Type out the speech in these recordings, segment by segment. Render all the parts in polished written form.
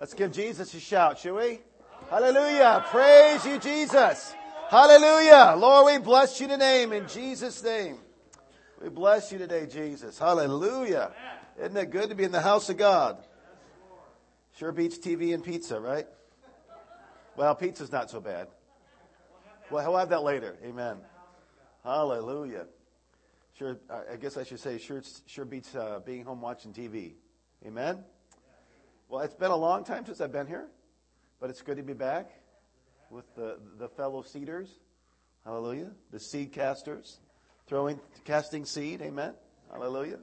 Let's give Jesus a shout, shall we? Hallelujah. Praise you, Jesus. Hallelujah. Lord, we bless you today in Jesus' name. We bless you today, Jesus. Hallelujah. Isn't it good to be in the house of God? Sure beats TV and pizza, right? Well, pizza's not so bad. Well, he'll have that later. Amen. Hallelujah. Sure, I guess I should say sure beats being home watching TV. Amen? Well, it's been a long time since I've been here, but it's good to be back with the fellow seeders. Hallelujah. The seed casters. Casting seed. Amen. Hallelujah.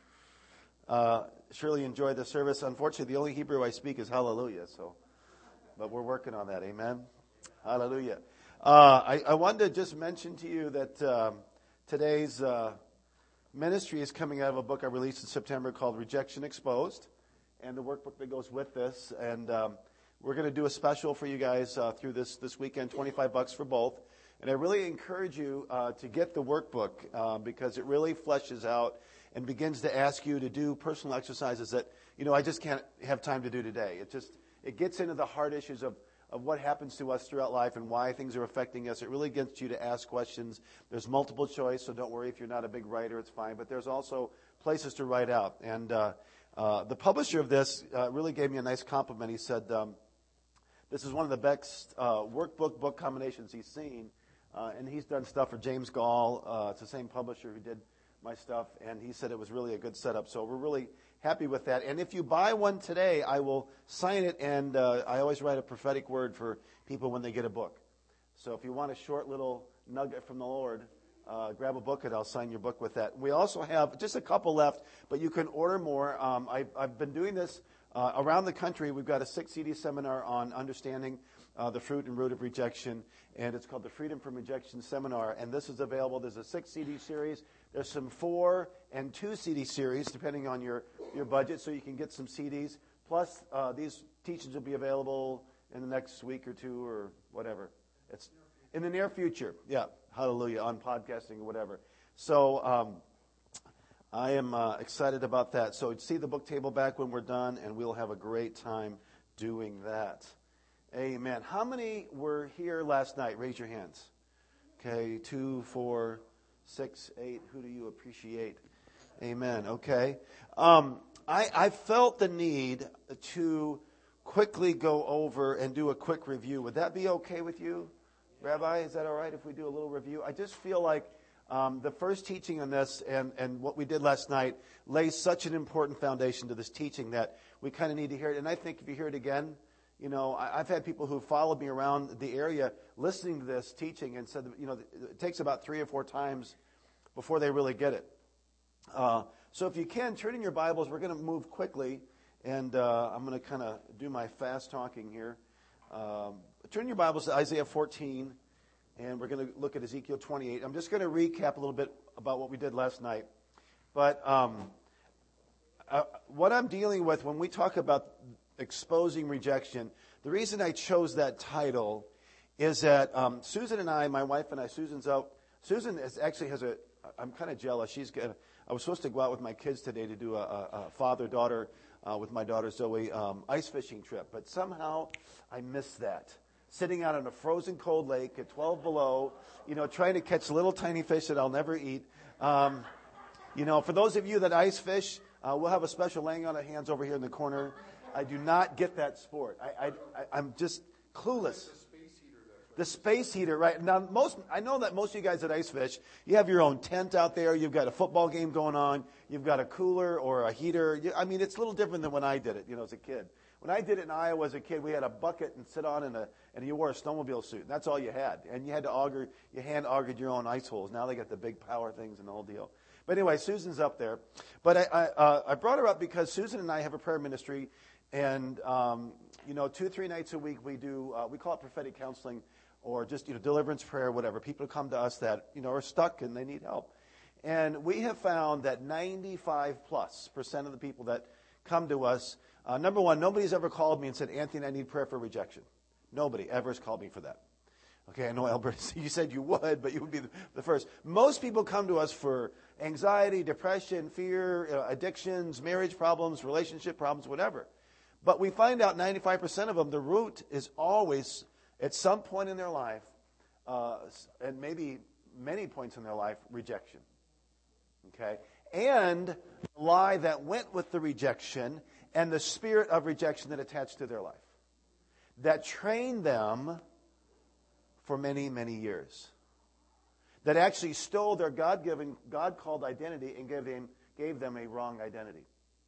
Surely enjoyed the service. Unfortunately, the only Hebrew I speak is hallelujah. But we're working on that. Amen. Hallelujah. I wanted to just mention to you that today's ministry is coming out of a book I released in September called Rejection Exposed, and the workbook that goes with this. And we're going to do a special for you guys through this weekend, $25 for both. And I really encourage you to get the workbook because it really fleshes out and begins to ask you to do personal exercises that, I just can't have time to do today. It gets into the hard issues of what happens to us throughout life and why things are affecting us. It really gets you to ask questions. There's multiple choice, so don't worry if you're not a big writer, it's fine. But there's also places to write out. And the publisher of this really gave me a nice compliment. He said, this is one of the best workbook book combinations he's seen. And he's done stuff for James Gall. It's the same publisher who did my stuff. And he said it was really a good setup. So we're really happy with that. And if you buy one today, I will sign it. And I always write a prophetic word for people when they get a book. So if you want a short little nugget from the Lord, grab a book and I'll sign your book with that. We also have just a couple left, but you can order more. I've been doing this around the country. We've got a 6-CD seminar on understanding the fruit and root of rejection, and it's called the Freedom from Rejection Seminar, and this is available. There's a 6-CD series. There's some 4 and 2-CD series, depending on your budget, so you can get some CDs. Plus, these teachings will be available in the next week or two or whatever. It's in the near future. Yeah, hallelujah, on podcasting or whatever. So I am excited about that. So see the book table back when we're done, and we'll have a great time doing that. Amen. How many were here last night? Raise your hands. Okay, 2, 4, 6, 8. Who do you appreciate? Amen. Okay. I felt the need to quickly go over and do a quick review. Would that be okay with you, Rabbi? Is that all right if we do a little review? I just feel like the first teaching on this and what we did last night lays such an important foundation to this teaching that we kind of need to hear it. And I think if you hear it again, I've had people who followed me around the area listening to this teaching and said, it takes about 3 or 4 times before they really get it. So if you can, turn in your Bibles. We're going to move quickly, and I'm going to kind of do my fast talking here. Turn your Bibles to Isaiah 14, and we're going to look at Ezekiel 28. I'm just going to recap a little bit about what we did last night. But what I'm dealing with when we talk about exposing rejection, the reason I chose that title is that Susan and I, my wife and I, Susan's out. Susan has I'm kind of jealous. I was supposed to go out with my kids today to do a father-daughter with my daughter Zoe ice fishing trip, but somehow I missed that. Sitting out on a frozen cold lake at 12 below, trying to catch little tiny fish that I'll never eat. For those of you that ice fish, we'll have a special laying on of hands over here in the corner. I do not get that sport. I'm just clueless. The space heater, right? Now, I know that most of you guys that ice fish, you have your own tent out there. You've got a football game going on. You've got a cooler or a heater. It's a little different than when I did it, as a kid. When I did it in Iowa as a kid, we had a bucket and sit on, and you wore a snowmobile suit. And that's all you had. And you had to hand augered your own ice holes. Now they got the big power things and the whole deal. But anyway, Susan's up there. But I brought her up because Susan and I have a prayer ministry. And, 2-3 nights a week we do, we call it prophetic counseling or just, deliverance prayer, whatever. People come to us that, are stuck and they need help. And we have found that 95+% of the people that come to us, number one, nobody's ever called me and said, Anthony, I need prayer for rejection. Nobody ever has called me for that. Okay, I know, Albert, you said you would, but you would be the first. Most people come to us for anxiety, depression, fear, addictions, marriage problems, relationship problems, whatever. But we find out 95% of them, the root is always, at some point in their life, and maybe many points in their life, rejection. Okay? And the lie that went with the rejection and the spirit of rejection that attached to their life. That trained them for many, many years. That actually stole their God-given, God-called identity and gave them a wrong identity.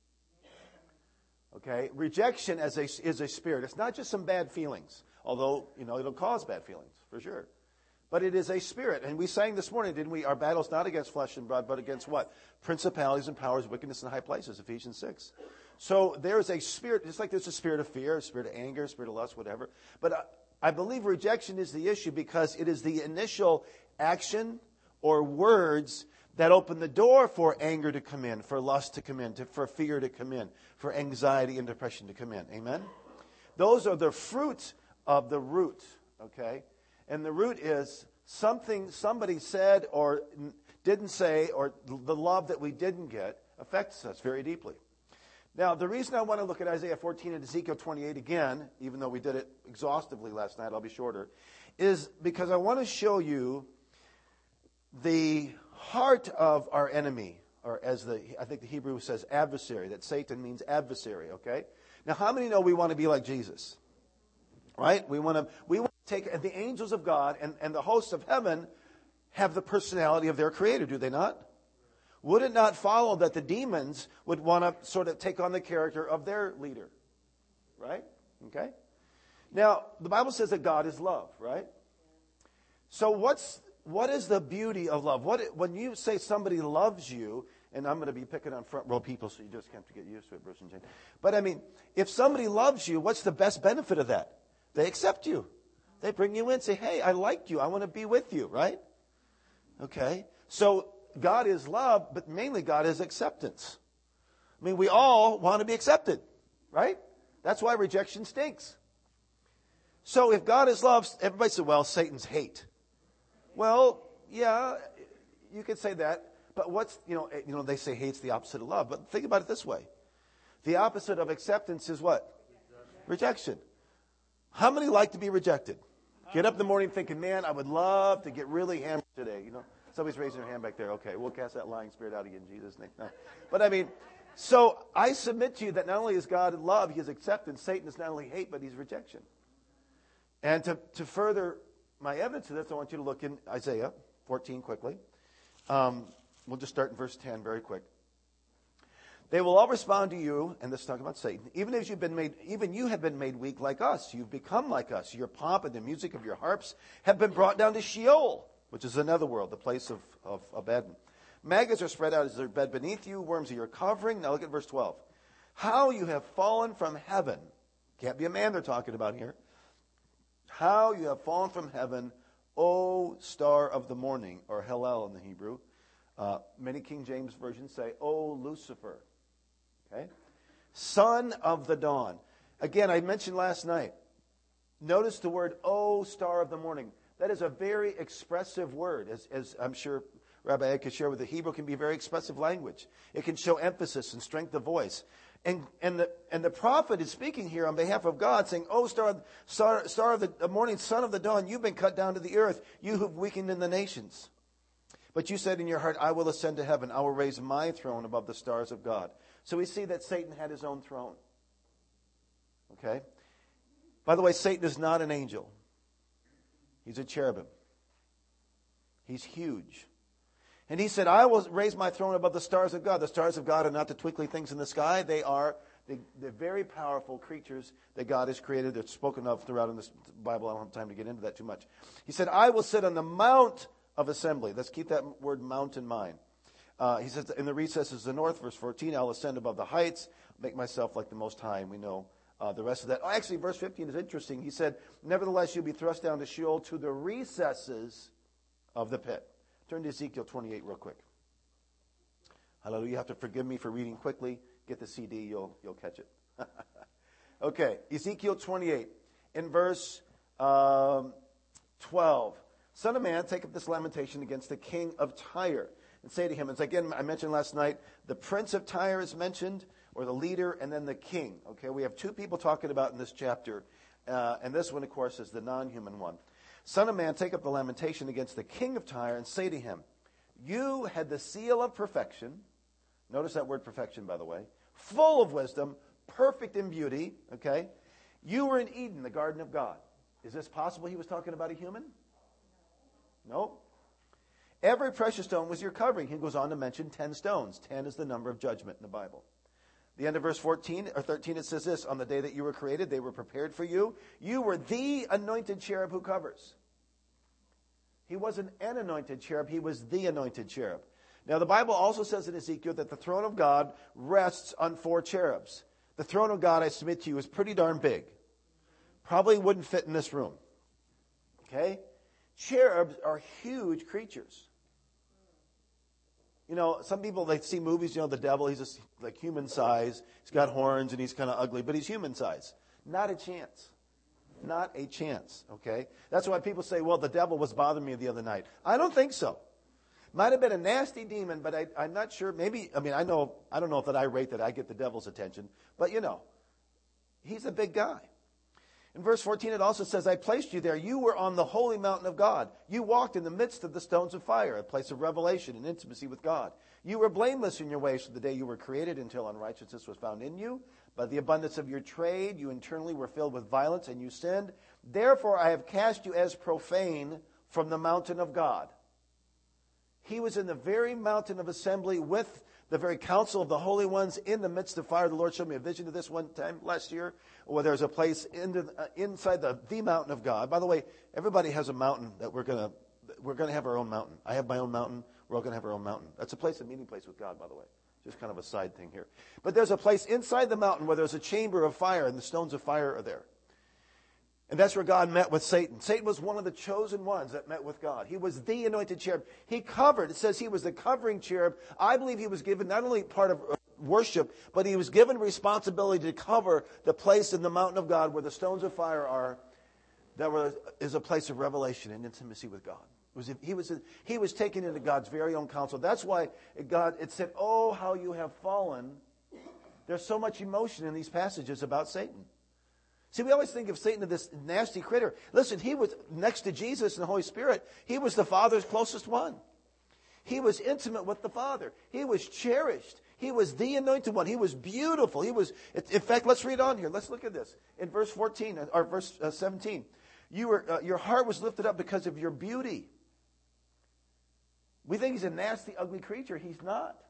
Okay? Rejection is a spirit. It's not just some bad feelings. Although, it'll cause bad feelings, for sure. But it is a spirit. And we sang this morning, didn't we? Our battle's not against flesh and blood, but against what? Principalities and powers, wickedness in high places, Ephesians 6. So there's a spirit, just like there's a spirit of fear, a spirit of anger, a spirit of lust, whatever. But I believe rejection is the issue because it is the initial action or words that open the door for anger to come in, for lust to come in, for fear to come in, for anxiety and depression to come in. Amen? Those are the fruits of the root, okay? And the root is something somebody said or didn't say, or the love that we didn't get affects us very deeply. Now, the reason I want to look at Isaiah 14 and Ezekiel 28 again, even though we did it exhaustively last night, I'll be shorter, is because I want to show you the heart of our enemy, or as I think the Hebrew says adversary, that Satan means adversary, okay? Now, how many know we want to be like Jesus? Right? We want to take the angels of God and the hosts of heaven have the personality of their creator, do they not? Would it not follow that the demons would want to sort of take on the character of their leader? Right? Okay? Now, the Bible says that God is love, right? So what is the beauty of love? When you say somebody loves you, and I'm going to be picking on front row people, so you just have to get used to it, Bruce and Jane. But I mean, if somebody loves you, what's the best benefit of that? They accept you. They bring you in, say, hey, I like you. I want to be with you, right? Okay? So God is love, but mainly God is acceptance. I mean, we all want to be accepted, right? That's why rejection stinks. So if God is love, everybody says, well, Satan's hate. Well, yeah, you could say that. But what's, they say hate's the opposite of love. But think about it this way. The opposite of acceptance is what? Rejection. How many like to be rejected? Get up in the morning thinking, man, I would love to get really hammered today. Somebody's raising their hand back there. Okay, we'll cast that lying spirit out again in Jesus' name. No. But I mean, so I submit to you that not only is God love, he is acceptance. Satan is not only hate, but he's rejection. And to further my evidence of this, I want you to look in Isaiah 14 quickly. We'll just start in verse 10 very quick. They will all respond to you, and this is talking about Satan, even you have been made weak like us. You've become like us. Your pomp and the music of your harps have been brought down to Sheol, which is another world, the place of Abaddon. Maggots are spread out as their bed beneath you. Worms are your covering. Now look at verse 12. How you have fallen from heaven. Can't be a man they're talking about here. How you have fallen from heaven, O star of the morning, or Hallel in the Hebrew. Many King James versions say, O Lucifer. Okay? Son of the dawn. Again, I mentioned last night. Notice the word, O star of the morning. That is a very expressive word, as I'm sure Rabbi Ed could share with the Hebrew, can be very expressive language. It can show emphasis and strength of voice. And the prophet is speaking here on behalf of God, saying, "O star of the morning, son of the dawn, you've been cut down to the earth. You have weakened in the nations. But you said in your heart, I will ascend to heaven. I will raise my throne above the stars of God." So we see that Satan had his own throne. Okay? By the way, Satan is not an angel. He's a cherubim. He's huge. And he said, I will raise my throne above the stars of God. The stars of God are not the twinkly things in the sky. They are the very powerful creatures that God has created. They're spoken of throughout in this Bible. I don't have time to get into that too much. He said, I will sit on the mount of assembly. Let's keep that word mount in mind. He says, in the recesses of the north, verse 14, I'll ascend above the heights, make myself like the Most High. And we know the rest of that. Oh, actually, verse 15 is interesting. He said, nevertheless, you'll be thrust down to Sheol, to the recesses of the pit. Turn to Ezekiel 28 real quick. Hallelujah. You have to forgive me for reading quickly. Get the CD, you'll catch it. Okay, Ezekiel 28 in verse 12. Son of man, take up this lamentation against the king of Tyre and say to him, as again I mentioned last night, the prince of Tyre is mentioned. or the leader, and then the king. Okay, we have two people talking about in this chapter, and this one, of course, is the non-human one. Son of man, take up the lamentation against the king of Tyre and say to him, you had the seal of perfection. Notice that word perfection, by the way. Full of wisdom, perfect in beauty. Okay, you were in Eden, the garden of God. Is this possible he was talking about a human? No. Every precious stone was your covering. He goes on to mention 10 stones. 10 is the number of judgment in the Bible. The end of verse 14 or 13, it says this, on the day that you were created, they were prepared for you. You were the anointed cherub who covers. He wasn't an anointed cherub. He was the anointed cherub. Now, the Bible also says in Ezekiel that the throne of God rests on 4 cherubs. The throne of God, I submit to you, is pretty darn big. Probably wouldn't fit in this room. Okay? Cherubs are huge creatures. You know, some people, they see movies, you know, the devil, he's just like human size. He's got horns and he's kind of ugly, but he's human size. Not a chance. Not a chance, okay? That's why people say, well, the devil was bothering me the other night. I don't think so. Might have been a nasty demon, but I'm not sure. Maybe, I don't know if that I rate that I get the devil's attention, but you know, he's a big guy. In verse 14, it also says, I placed you there. You were on the holy mountain of God. You walked in the midst of the stones of fire, a place of revelation and intimacy with God. You were blameless in your ways from the day you were created until unrighteousness was found in you. By the abundance of your trade, you internally were filled with violence and you sinned. Therefore, I have cast you as profane from the mountain of God. He was in the very mountain of assembly with the very council of the holy ones in the midst of fire. The Lord showed me a vision of this one time last year where there's a place inside the mountain of God. By the way, everybody has a mountain that we're going to have our own mountain. I have my own mountain. We're all going to have our own mountain. That's a meeting place with God, by the way. Just kind of a side thing here. But there's a place inside the mountain where there's a chamber of fire and the stones of fire are there. And that's where God met with Satan. Satan was one of the chosen ones that met with God. He was the anointed cherub. He covered. It says he was the covering cherub. I believe he was given not only part of worship, but he was given responsibility to cover the place in the mountain of God where the stones of fire are. Is a place of revelation and intimacy with God. He was taken into God's very own counsel. That's why it said, oh, how you have fallen. There's so much emotion in these passages about Satan. See, we always think of Satan as this nasty critter. Listen, he was next to Jesus and the Holy Spirit. He was the Father's closest one. He was intimate with the Father. He was cherished. He was the anointed one. He was beautiful. In fact, let's read on here. Let's look at this. In verse 14, or verse 17. Your heart was lifted up because of your beauty. We think he's a nasty, ugly creature. He's not.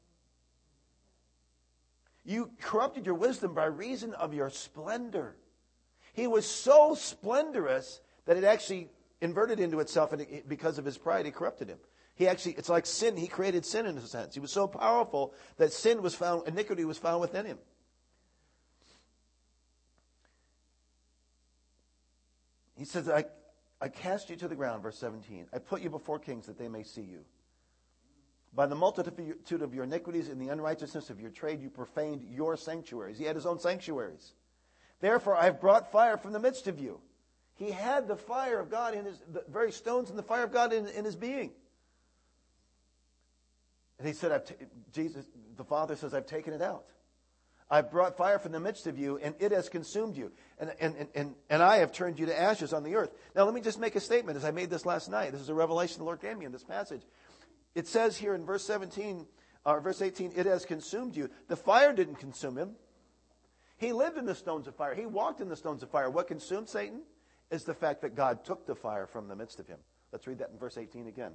You corrupted your wisdom by reason of your splendor. He was so splendorous that it actually inverted into itself, and because of his pride, it corrupted him. It's like sin. He created sin in a sense. He was so powerful that iniquity was found within him. He says, I cast you to the ground, verse 17. I put you before kings that they may see you. By the multitude of your iniquities and the unrighteousness of your trade, you profaned your sanctuaries. He had his own sanctuaries. Therefore, I have brought fire from the midst of you. He had the fire of God the very stones and the fire of God in his being. And he said, the Father says, I've taken it out. I've brought fire from the midst of you, and it has consumed you. And I have turned you to ashes on the earth. Now, let me just make a statement, as I made this last night. This is a revelation the Lord gave me in this passage. It says here in verse 18, it has consumed you. The fire didn't consume him. He lived in the stones of fire. He walked in the stones of fire. What consumed Satan is the fact that God took the fire from the midst of him. Let's read that in verse 18 again.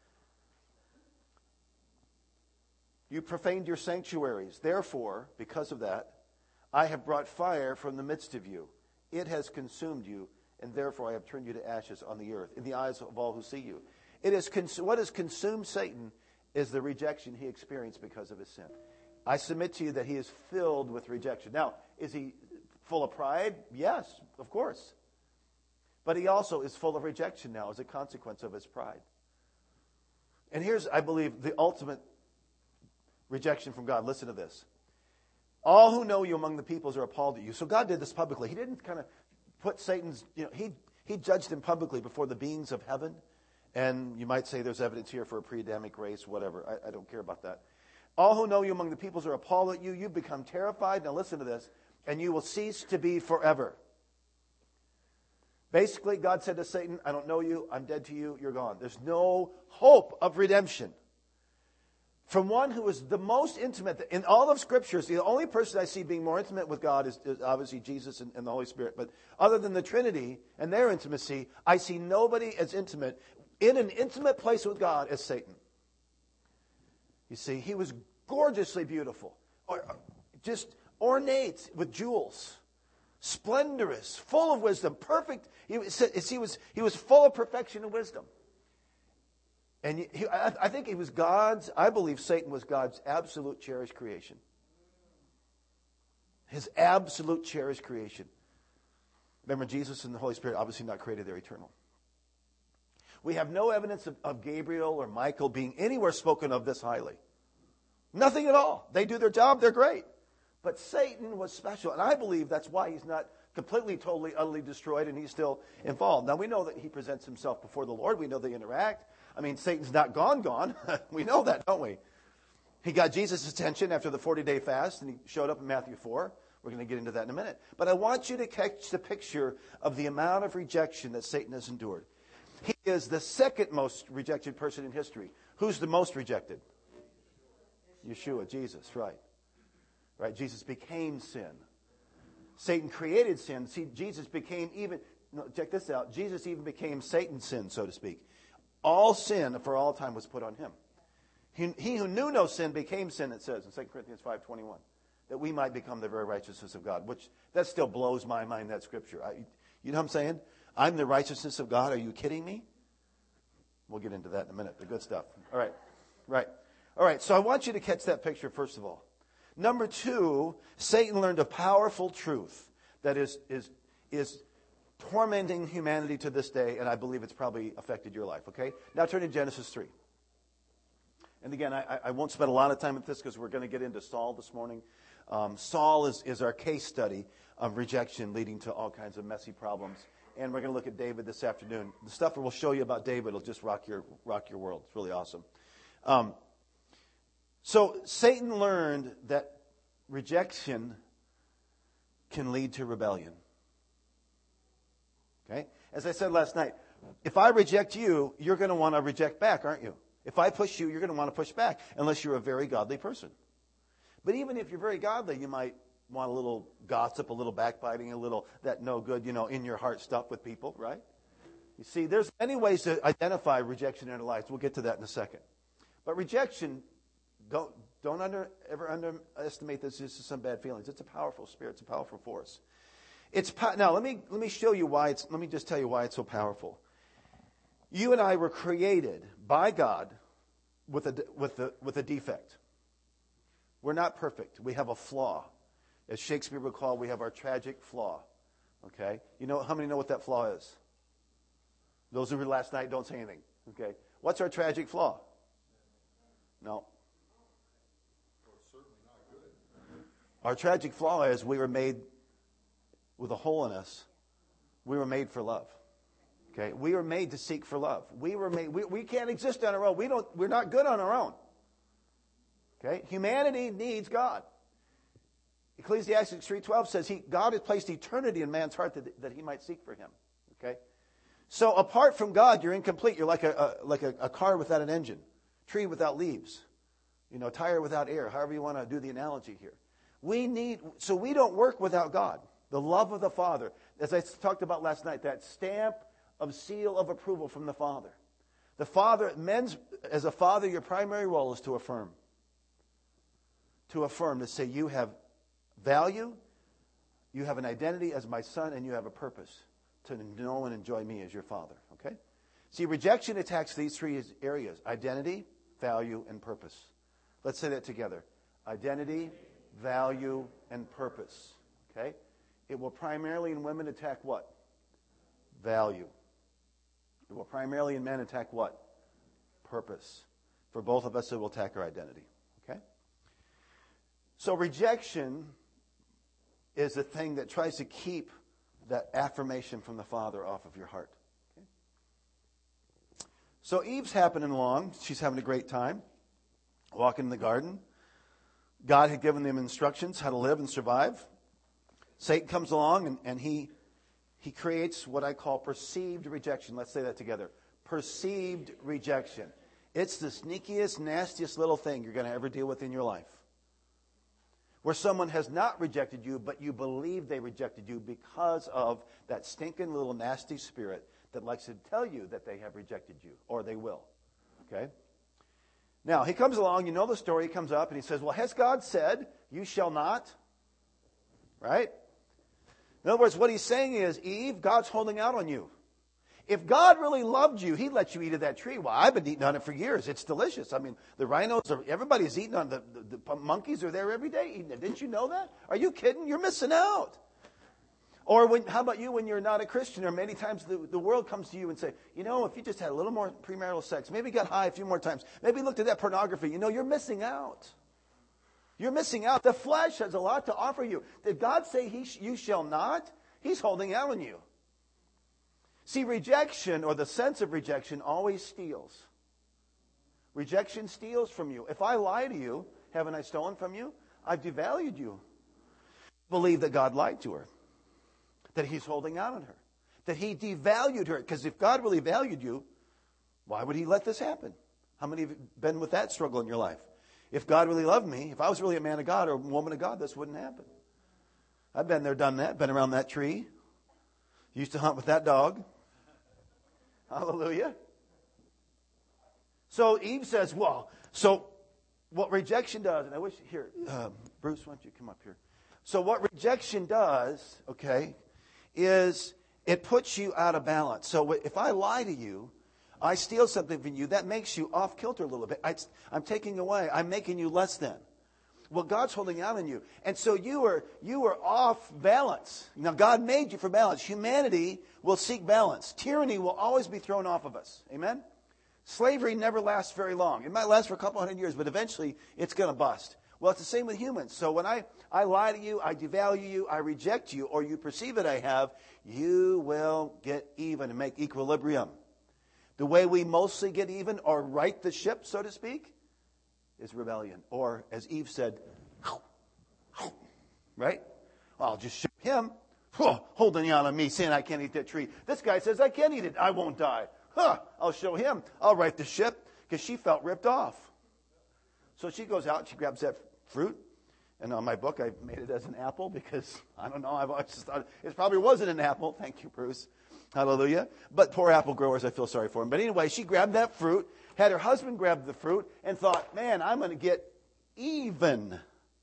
You profaned your sanctuaries. Therefore, because of that, I have brought fire from the midst of you. It has consumed you, and therefore I have turned you to ashes on the earth, in the eyes of all who see you. What has consumed Satan is the rejection he experienced because of his sin. I submit to you that he is filled with rejection. Now, is he full of pride? Yes, of course. But he also is full of rejection now as a consequence of his pride. And here's, I believe, the ultimate rejection from God. Listen to this. All who know you among the peoples are appalled at you. So God did this publicly. He didn't kind of put Satan's, he judged him publicly before the beings of heaven. And you might say there's evidence here for a pre-Adamic race, whatever. I don't care about that. All who know you among the peoples are appalled at you. You become terrified. Now listen to this. And you will cease to be forever. Basically, God said to Satan, I don't know you. I'm dead to you. You're gone. There's no hope of redemption. From one who is the most intimate, in all of Scriptures, the only person I see being more intimate with God is obviously Jesus and the Holy Spirit. But other than the Trinity and their intimacy, I see nobody as intimate, in an intimate place with God, as Satan. You see, he was gorgeously beautiful, just ornate with jewels, splendorous, full of wisdom, perfect. He was full of perfection and wisdom. And I think he was I believe Satan was God's absolute cherished creation. His absolute cherished creation. Remember, Jesus and the Holy Spirit obviously not created, they're eternal. We have no evidence of Gabriel or Michael being anywhere spoken of this highly. Nothing at all. They do their job, they're great. But Satan was special, and I believe that's why he's not completely, totally, utterly destroyed, and he's still involved. Now, we know that he presents himself before the Lord. We know they interact. I mean, Satan's not gone. We know that, don't we? He got Jesus' attention after the 40-day fast, and he showed up in Matthew 4. We're going to get into that in a minute. But I want you to catch the picture of the amount of rejection that Satan has endured. He is the second most rejected person in history. Who's the most rejected? Yeshua, Jesus, right. Right, Jesus became sin. Satan created sin. See, Jesus became check this out. Jesus even became Satan's sin, so to speak. All sin for all time was put on him. He who knew no sin became sin, it says in 2 Corinthians 5:21, that we might become the very righteousness of God, which that still blows my mind, that scripture. You know what I'm saying? I'm the righteousness of God. Are you kidding me? We'll get into that in a minute, the good stuff. All right. Right. All right, so I want you to catch that picture, first of all. Number two, Satan learned a powerful truth that is tormenting humanity to this day, and I believe it's probably affected your life, okay? Now turn to Genesis 3. And again, I won't spend a lot of time with this because we're going to get into Saul this morning. Saul is our case study of rejection leading to all kinds of messy problems. And we're going to look at David this afternoon. The stuff we'll show you about David will just rock your world. It's really awesome. So Satan learned that rejection can lead to rebellion. Okay? As I said last night, if I reject you, you're going to want to reject back, aren't you? If I push you, you're going to want to push back, unless you're a very godly person. But even if you're very godly, you might want a little gossip, a little backbiting, a little that no good, in your heart stuff with people, right? You see, there's many ways to identify rejection in our lives. We'll get to that in a second. But rejection, don't ever underestimate this. This is some bad feelings. It's a powerful spirit. It's a powerful force. Now let me show you why let me just tell you why it's so powerful. You and I were created by God with a defect. We're not perfect. We have a flaw. As Shakespeare would call, we have our tragic flaw. Okay? How many know what that flaw is? Those who were last night, don't say anything. Okay? What's our tragic flaw? No. Our tragic flaw is we were made with a hole in us. We were made for love. Okay? We were made to seek for love. We can't exist on our own. We're not good on our own. Okay? Humanity needs God. Ecclesiastes 3:12 says God has placed eternity in man's heart that he might seek for him. Okay? So apart from God, you're incomplete. You're like a car without an engine, tree without leaves, tire without air, however you want to do the analogy here. So we don't work without God. The love of the Father, as I talked about last night, that stamp of seal of approval from the Father. The Father, as a father, your primary role is to affirm. To say you have value, you have an identity as my son, and you have a purpose to know and enjoy me as your father. Okay? See, rejection attacks these three areas: identity, value, and purpose. Let's say that together. Identity, value, and purpose. Okay? It will primarily in women attack what? Value. It will primarily in men attack what? Purpose. For both of us, it will attack our identity. Okay? So rejection is a thing that tries to keep that affirmation from the Father off of your heart. Okay? So Eve's happening along. She's having a great time, walking in the garden. God had given them instructions how to live and survive. Satan comes along and he creates what I call perceived rejection. Let's say that together. Perceived rejection. It's the sneakiest, nastiest little thing you're going to ever deal with in your life. Where someone has not rejected you, but you believe they rejected you because of that stinking little nasty spirit that likes to tell you that they have rejected you, or they will. Okay? Now, he comes along, you know the story, he comes up and he says, well, has God said, you shall not? Right? In other words, what he's saying is, Eve, God's holding out on you. If God really loved you, he'd let you eat of that tree. Well, I've been eating on it for years. It's delicious. I mean, the rhinos, everybody's eating on the monkeys are there every day eating it. Didn't you know that? Are you kidding? You're missing out. Or how about you when you're not a Christian? Or many times the world comes to you and say, you know, if you just had a little more premarital sex, maybe got high a few more times, maybe looked at that pornography, you know, you're missing out. You're missing out. The flesh has a lot to offer you. Did God say you shall not? He's holding out on you. See, rejection, or the sense of rejection, always steals. Rejection steals from you. If I lie to you, haven't I stolen from you? I've devalued you. Believe that God lied to her. That he's holding out on her. That he devalued her. Because if God really valued you, why would he let this happen? How many have been with that struggle in your life? If God really loved me, if I was really a man of God or a woman of God, this wouldn't happen. I've been there, done that, been around that tree. Used to hunt with that dog. Hallelujah. So Eve says, well, so what rejection does, and I wish, here, Bruce, why don't you come up here? So what rejection does, okay, is it puts you out of balance. So if I lie to you, I steal something from you, that makes you off kilter a little bit. I'm taking away, I'm making you less than. Well, God's holding out on you. And so you are off balance. Now, God made you for balance. Humanity will seek balance. Tyranny will always be thrown off of us. Amen? Slavery never lasts very long. It might last for a couple hundred years, but eventually it's going to bust. Well, it's the same with humans. So when I lie to you, I devalue you, I reject you, or you perceive that I have, you will get even and make equilibrium. The way we mostly get even, or right the ship, so to speak, is rebellion. Or, as Eve said, right? I'll just show him, holding out on me, saying I can't eat that tree. This guy says I can't eat it. I won't die. I'll show him. I'll right the ship, because she felt ripped off. So she goes out, she grabs that fruit. And on my book, I made it as an apple, because, I don't know, I've always just thought it probably wasn't an apple. Thank you, Bruce. Hallelujah. But poor apple growers, I feel sorry for them. But anyway, she grabbed that fruit, had her husband grab the fruit, and thought, man, I'm going to get even.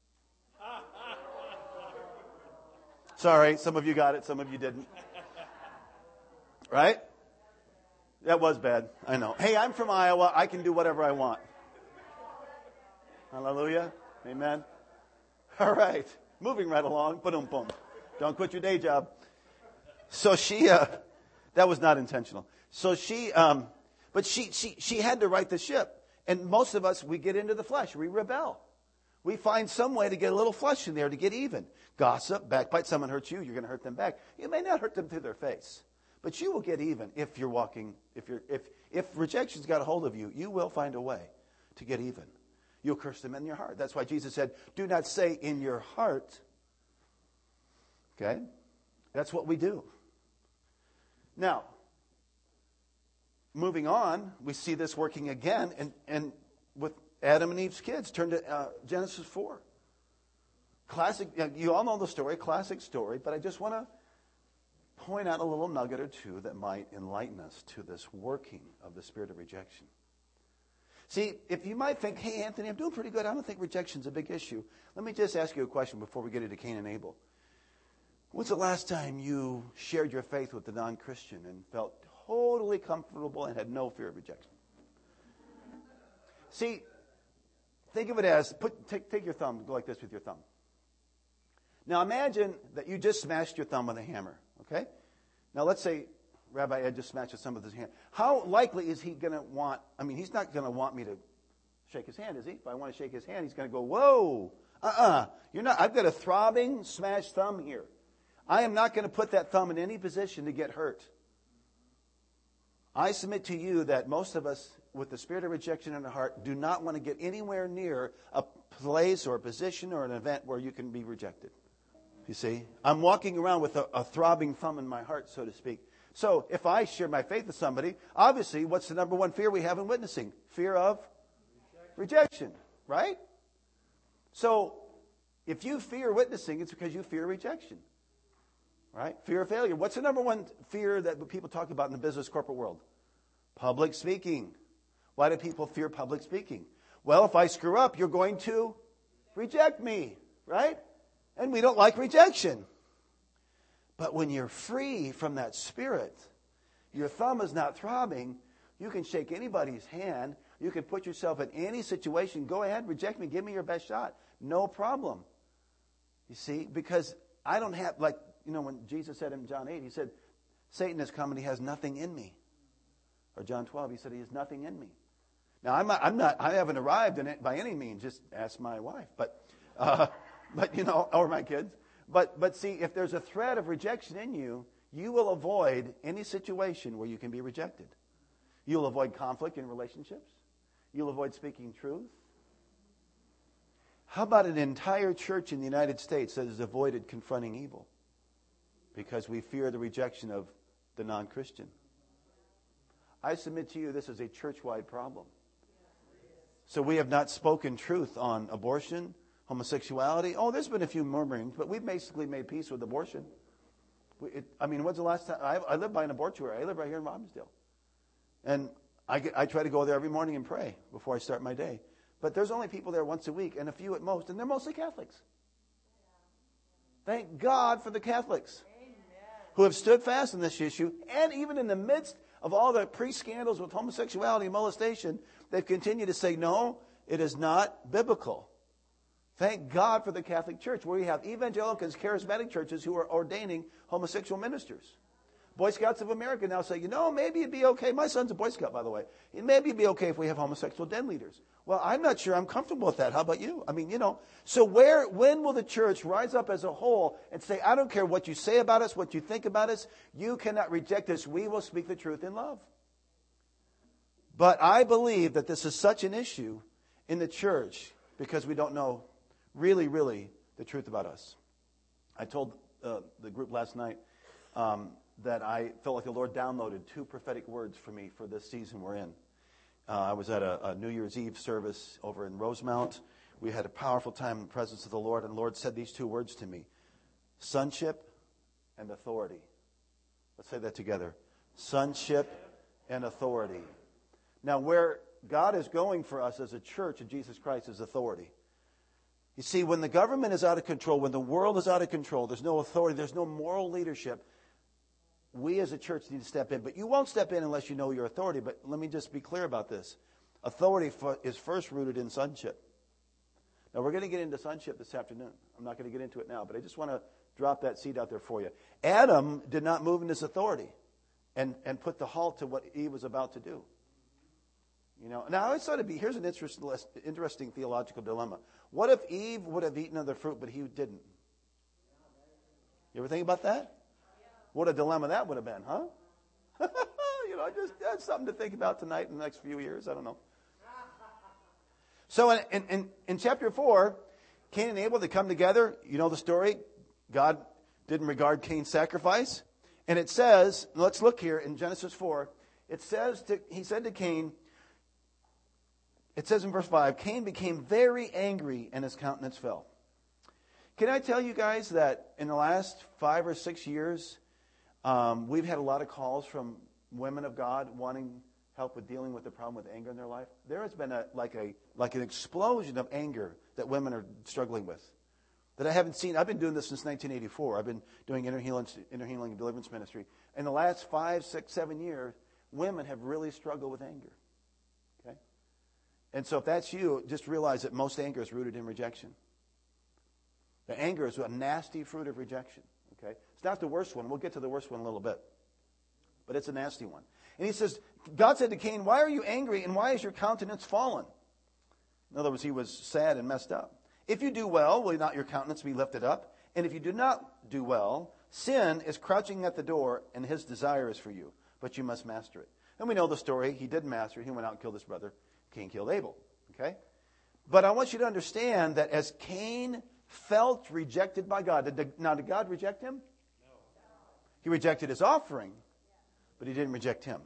Sorry, some of you got it, some of you didn't. Right? That was bad, I know. Hey, I'm from Iowa. I can do whatever I want. Hallelujah. Amen. All right. Moving right along. Boom, boom. Don't quit your day job. So she, that was not intentional. So she had to right the ship. And most of us, we get into the flesh. We rebel. We find some way to get a little flesh in there to get even. Gossip, backbite. Someone hurts you, you're going to hurt them back. You may not hurt them to their face, but you will get even if you're walking. If rejection's got a hold of you, you will find a way to get even. You'll curse them in your heart. That's why Jesus said, "Do not say in your heart." Okay, that's what we do. Now, moving on, we see this working again, and with Adam and Eve's kids. Turn to Genesis 4. Classic, you all know the story, classic story, but I just want to point out a little nugget or two that might enlighten us to this working of the spirit of rejection. See, if you might think, hey, Anthony, I'm doing pretty good. I don't think rejection's a big issue. Let me just ask you a question before we get into Cain and Abel. When's the last time you shared your faith with a non-Christian and felt totally comfortable and had no fear of rejection? See, think of it as, take your thumb, go like this with your thumb. Now imagine that you just smashed your thumb with a hammer, okay? Now let's say Rabbi Ed just smashed his thumb with his hand. How likely is he going to want, he's not going to want me to shake his hand, is he? If I want to shake his hand, he's going to go, whoa, you're not, I've got a throbbing, smashed thumb here. I am not going to put that thumb in any position to get hurt. I submit to you that most of us, with the spirit of rejection in our heart, do not want to get anywhere near a place or a position or an event where you can be rejected. You see? I'm walking around with a throbbing thumb in my heart, so to speak. So if I share my faith with somebody, obviously, what's the number one fear we have in witnessing? Fear of rejection, right? So if you fear witnessing, it's because you fear rejection, right? Fear of failure. What's the number one fear that people talk about in the business corporate world? Public speaking. Why do people fear public speaking? Well, if I screw up, you're going to reject me, right? And we don't like rejection. But when you're free from that spirit, your thumb is not throbbing, you can shake anybody's hand, you can put yourself in any situation, go ahead, reject me, give me your best shot. No problem. You see, because I don't have, like, when Jesus said in John 8, he said, Satan has come and he has nothing in me. Or John 12, he said he has nothing in me. Now, I haven't arrived in it by any means. Just ask my wife, but or my kids. But see, if there's a threat of rejection in you, you will avoid any situation where you can be rejected. You'll avoid conflict in relationships. You'll avoid speaking truth. How about an entire church in the United States that has avoided confronting evil because we fear the rejection of the non-Christian? I submit to you this is a church-wide problem. So we have not spoken truth on abortion, homosexuality. Oh, there's been a few murmurings, but we've basically made peace with abortion. When's the last time? I live by an abortuary. I live right here in Robbinsdale. And I try to go there every morning and pray before I start my day. But there's only people there once a week, and a few at most, and they're mostly Catholics. Thank God for the Catholics who have stood fast on this issue, and even in the midst of all the pre-scandals with homosexuality and molestation, they've continued to say, no, it is not biblical. Thank God for the Catholic Church, where we have evangelicals, charismatic churches who are ordaining homosexual ministers. Boy Scouts of America now say, maybe it'd be okay. My son's a Boy Scout, by the way. Maybe it'd be okay if we have homosexual den leaders. Well, I'm not sure I'm comfortable with that. How about you? So when will the church rise up as a whole and say, I don't care what you say about us, what you think about us. You cannot reject us. We will speak the truth in love. But I believe that this is such an issue in the church because we don't know really, really the truth about us. I told the group last night that I felt like the Lord downloaded 2 prophetic words for me for this season we're in. I was at a New Year's Eve service over in Rosemount. We had a powerful time in the presence of the Lord, and the Lord said these 2 words to me: sonship and authority. Let's say that together. Sonship and authority. Now, where God is going for us as a church of Jesus Christ is authority. You see, when the government is out of control, when the world is out of control, there's no authority, there's no moral leadership, we as a church need to step in. But you won't step in unless you know your authority. But let me just be clear about this. Authority is first rooted in sonship. Now, we're going to get into sonship this afternoon. I'm not going to get into it now, but I just want to drop that seed out there for you. Adam did not move in his authority and put the halt to what Eve was about to do. Now I always thought here's an interesting theological dilemma. What if Eve would have eaten of the fruit, but he didn't? You ever think about that? What a dilemma that would have been, huh? Just that's something to think about tonight in the next few years. I don't know. So in chapter 4, Cain and Abel, they come together. You know the story. God didn't regard Cain's sacrifice. And it says, let's look here in Genesis 4. It says, he said to Cain, it says in verse 5, Cain became very angry and his countenance fell. Can I tell you guys that in the last 5 or 6 years, we've had a lot of calls from women of God wanting help with dealing with the problem with anger in their life. There has been like an explosion of anger that women are struggling with that I haven't seen. I've been doing this since 1984. I've been doing inner healing and deliverance ministry. In the last 5, 6, 7 years, women have really struggled with anger. Okay, and so if that's you, just realize that most anger is rooted in rejection. The anger is a nasty fruit of rejection. Okay, it's not the worst one. We'll get to the worst one in a little bit. But it's a nasty one. And he says, God said to Cain, why are you angry and why is your countenance fallen? In other words, he was sad and messed up. If you do well, will not your countenance be lifted up? And if you do not do well, sin is crouching at the door and his desire is for you, but you must master it. And we know the story. He did master. He went out and killed his brother. Cain killed Abel. Okay? But I want you to understand that as Cain felt rejected by God, did God reject him? No. He rejected his offering, but he didn't reject him.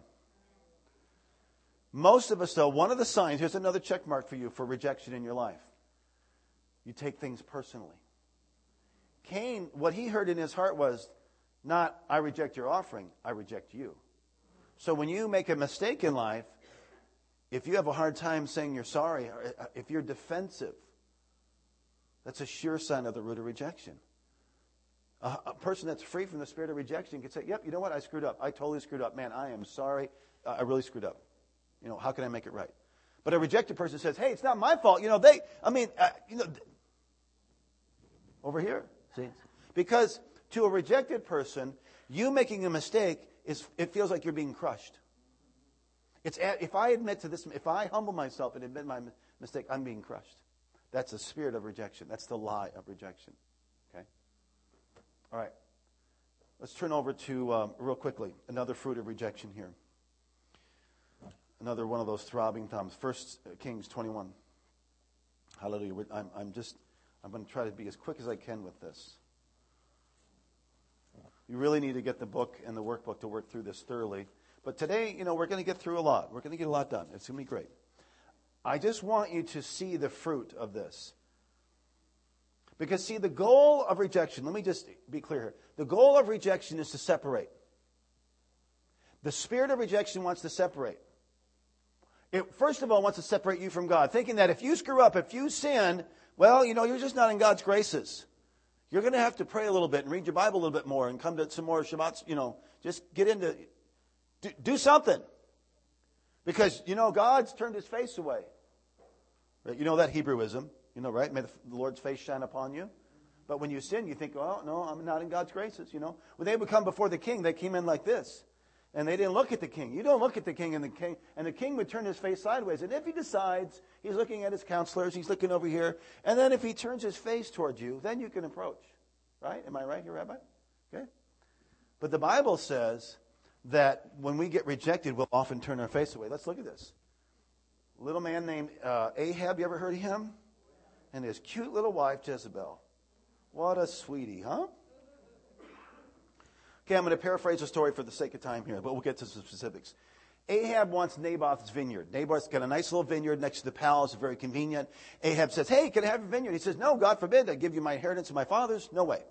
Most of us, though, one of the signs, here's another check mark for you for rejection in your life. You take things personally. Cain, what he heard in his heart was not, I reject your offering, I reject you. So when you make a mistake in life, if you have a hard time saying you're sorry, or if you're defensive, that's a sure sign of the root of rejection. A person that's free from the spirit of rejection can say, yep, you know what, I screwed up. I totally screwed up. Man, I am sorry. I really screwed up. How can I make it right? But a rejected person says, hey, it's not my fault. Over here. See? Because to a rejected person, you making a mistake, it feels like you're being crushed. If I admit to this, if I humble myself and admit my mistake, I'm being crushed. That's the spirit of rejection. That's the lie of rejection. Okay? All right. Let's turn over to, real quickly, another fruit of rejection here. Another one of those throbbing thumbs. 1 Kings 21. Hallelujah. I'm going to try to be as quick as I can with this. You really need to get the book and the workbook to work through this thoroughly. But today, we're going to get through a lot. We're going to get a lot done. It's going to be great. I just want you to see the fruit of this. Because, see, the goal of rejection, let me just be clear here. The goal of rejection is to separate. The spirit of rejection wants to separate. It, first of all, wants to separate you from God, thinking that if you screw up, if you sin, well, you're just not in God's graces. You're going to have to pray a little bit and read your Bible a little bit more and come to some more Shabbats, just get into, do something. Because, God's turned his face away. Right? You know that Hebrewism, right? May the Lord's face shine upon you. But when you sin, you think, oh, no, I'm not in God's graces, When they would come before the king, they came in like this. And they didn't look at the king. You don't look at the king, and the king would turn his face sideways. And if he decides he's looking at his counselors, he's looking over here, and then if he turns his face toward you, then you can approach. Right? Am I right here, Rabbi? Okay. But the Bible says that when we get rejected, we'll often turn our face away. Let's look at this. A little man named Ahab, you ever heard of him? And his cute little wife, Jezebel. What a sweetie, huh? Okay, I'm going to paraphrase the story for the sake of time here, but we'll get to some specifics. Ahab wants Naboth's vineyard. Naboth's got a nice little vineyard next to the palace, very convenient. Ahab says, hey, can I have a vineyard? He says, no, God forbid, I give you my inheritance of my fathers. No way.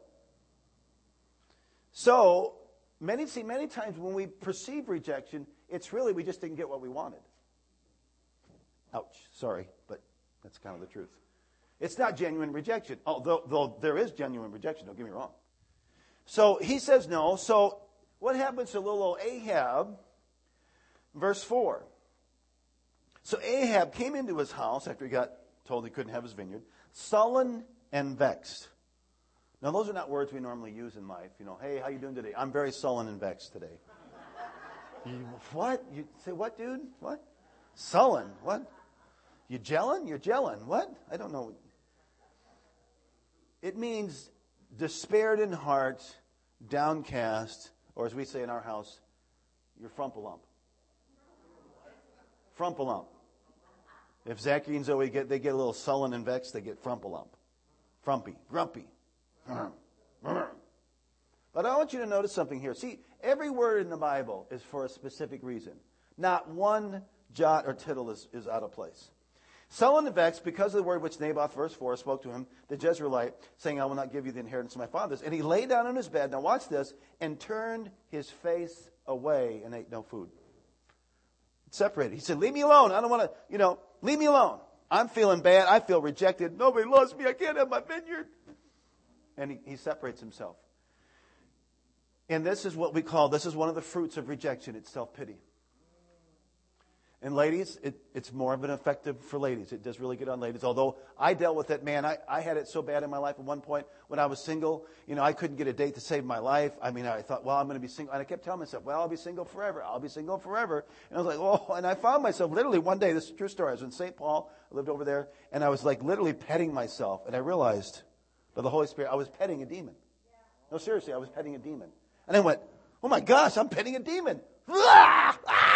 So, many times when we perceive rejection, it's really we just didn't get what we wanted. Ouch, sorry, but that's kind of the truth. It's not genuine rejection, though there is genuine rejection, don't get me wrong. So he says no. So what happens to little old Ahab? Verse 4. So Ahab came into his house after he got told he couldn't have his vineyard, sullen and vexed. Now those are not words we normally use in life. Hey, how you doing today? I'm very sullen and vexed today. What? You say what, dude? What? Sullen? What? You gelling? You're gelling. What? I don't know. It means despaired in heart, downcast, or as we say in our house, you're frump-a-lump. Frump-a-lump. If Zachary and Zoe they get a little sullen and vexed, they get frump-a-lump. Frumpy, grumpy. But I want you to notice something here. See, every word in the Bible is for a specific reason. Not one jot or tittle is out of place. Sullen and vexed because of the word which Naboth, verse 4, spoke to him, the Jezreelite, saying, I will not give you the inheritance of my fathers. And he lay down on his bed, now watch this, and turned his face away and ate no food. Separated. He said, leave me alone. I don't want to, leave me alone. I'm feeling bad. I feel rejected. Nobody loves me. I can't have my vineyard. And he separates himself. And this is one of the fruits of rejection. It's self-pity. And ladies, it's more of an effective for ladies. It does really get on ladies. Although I dealt with it, man, I had it so bad in my life at one point when I was single. I couldn't get a date to save my life. I thought, well, I'm going to be single. And I kept telling myself, well, I'll be single forever. I'll be single forever. And I was like, oh, and I found myself literally one day, this is a true story. I was in St. Paul. I lived over there. And I was like literally petting myself. And I realized by the Holy Spirit, I was petting a demon. No, seriously, I was petting a demon. And I went, oh my gosh, I'm petting a demon. Ah! Ah!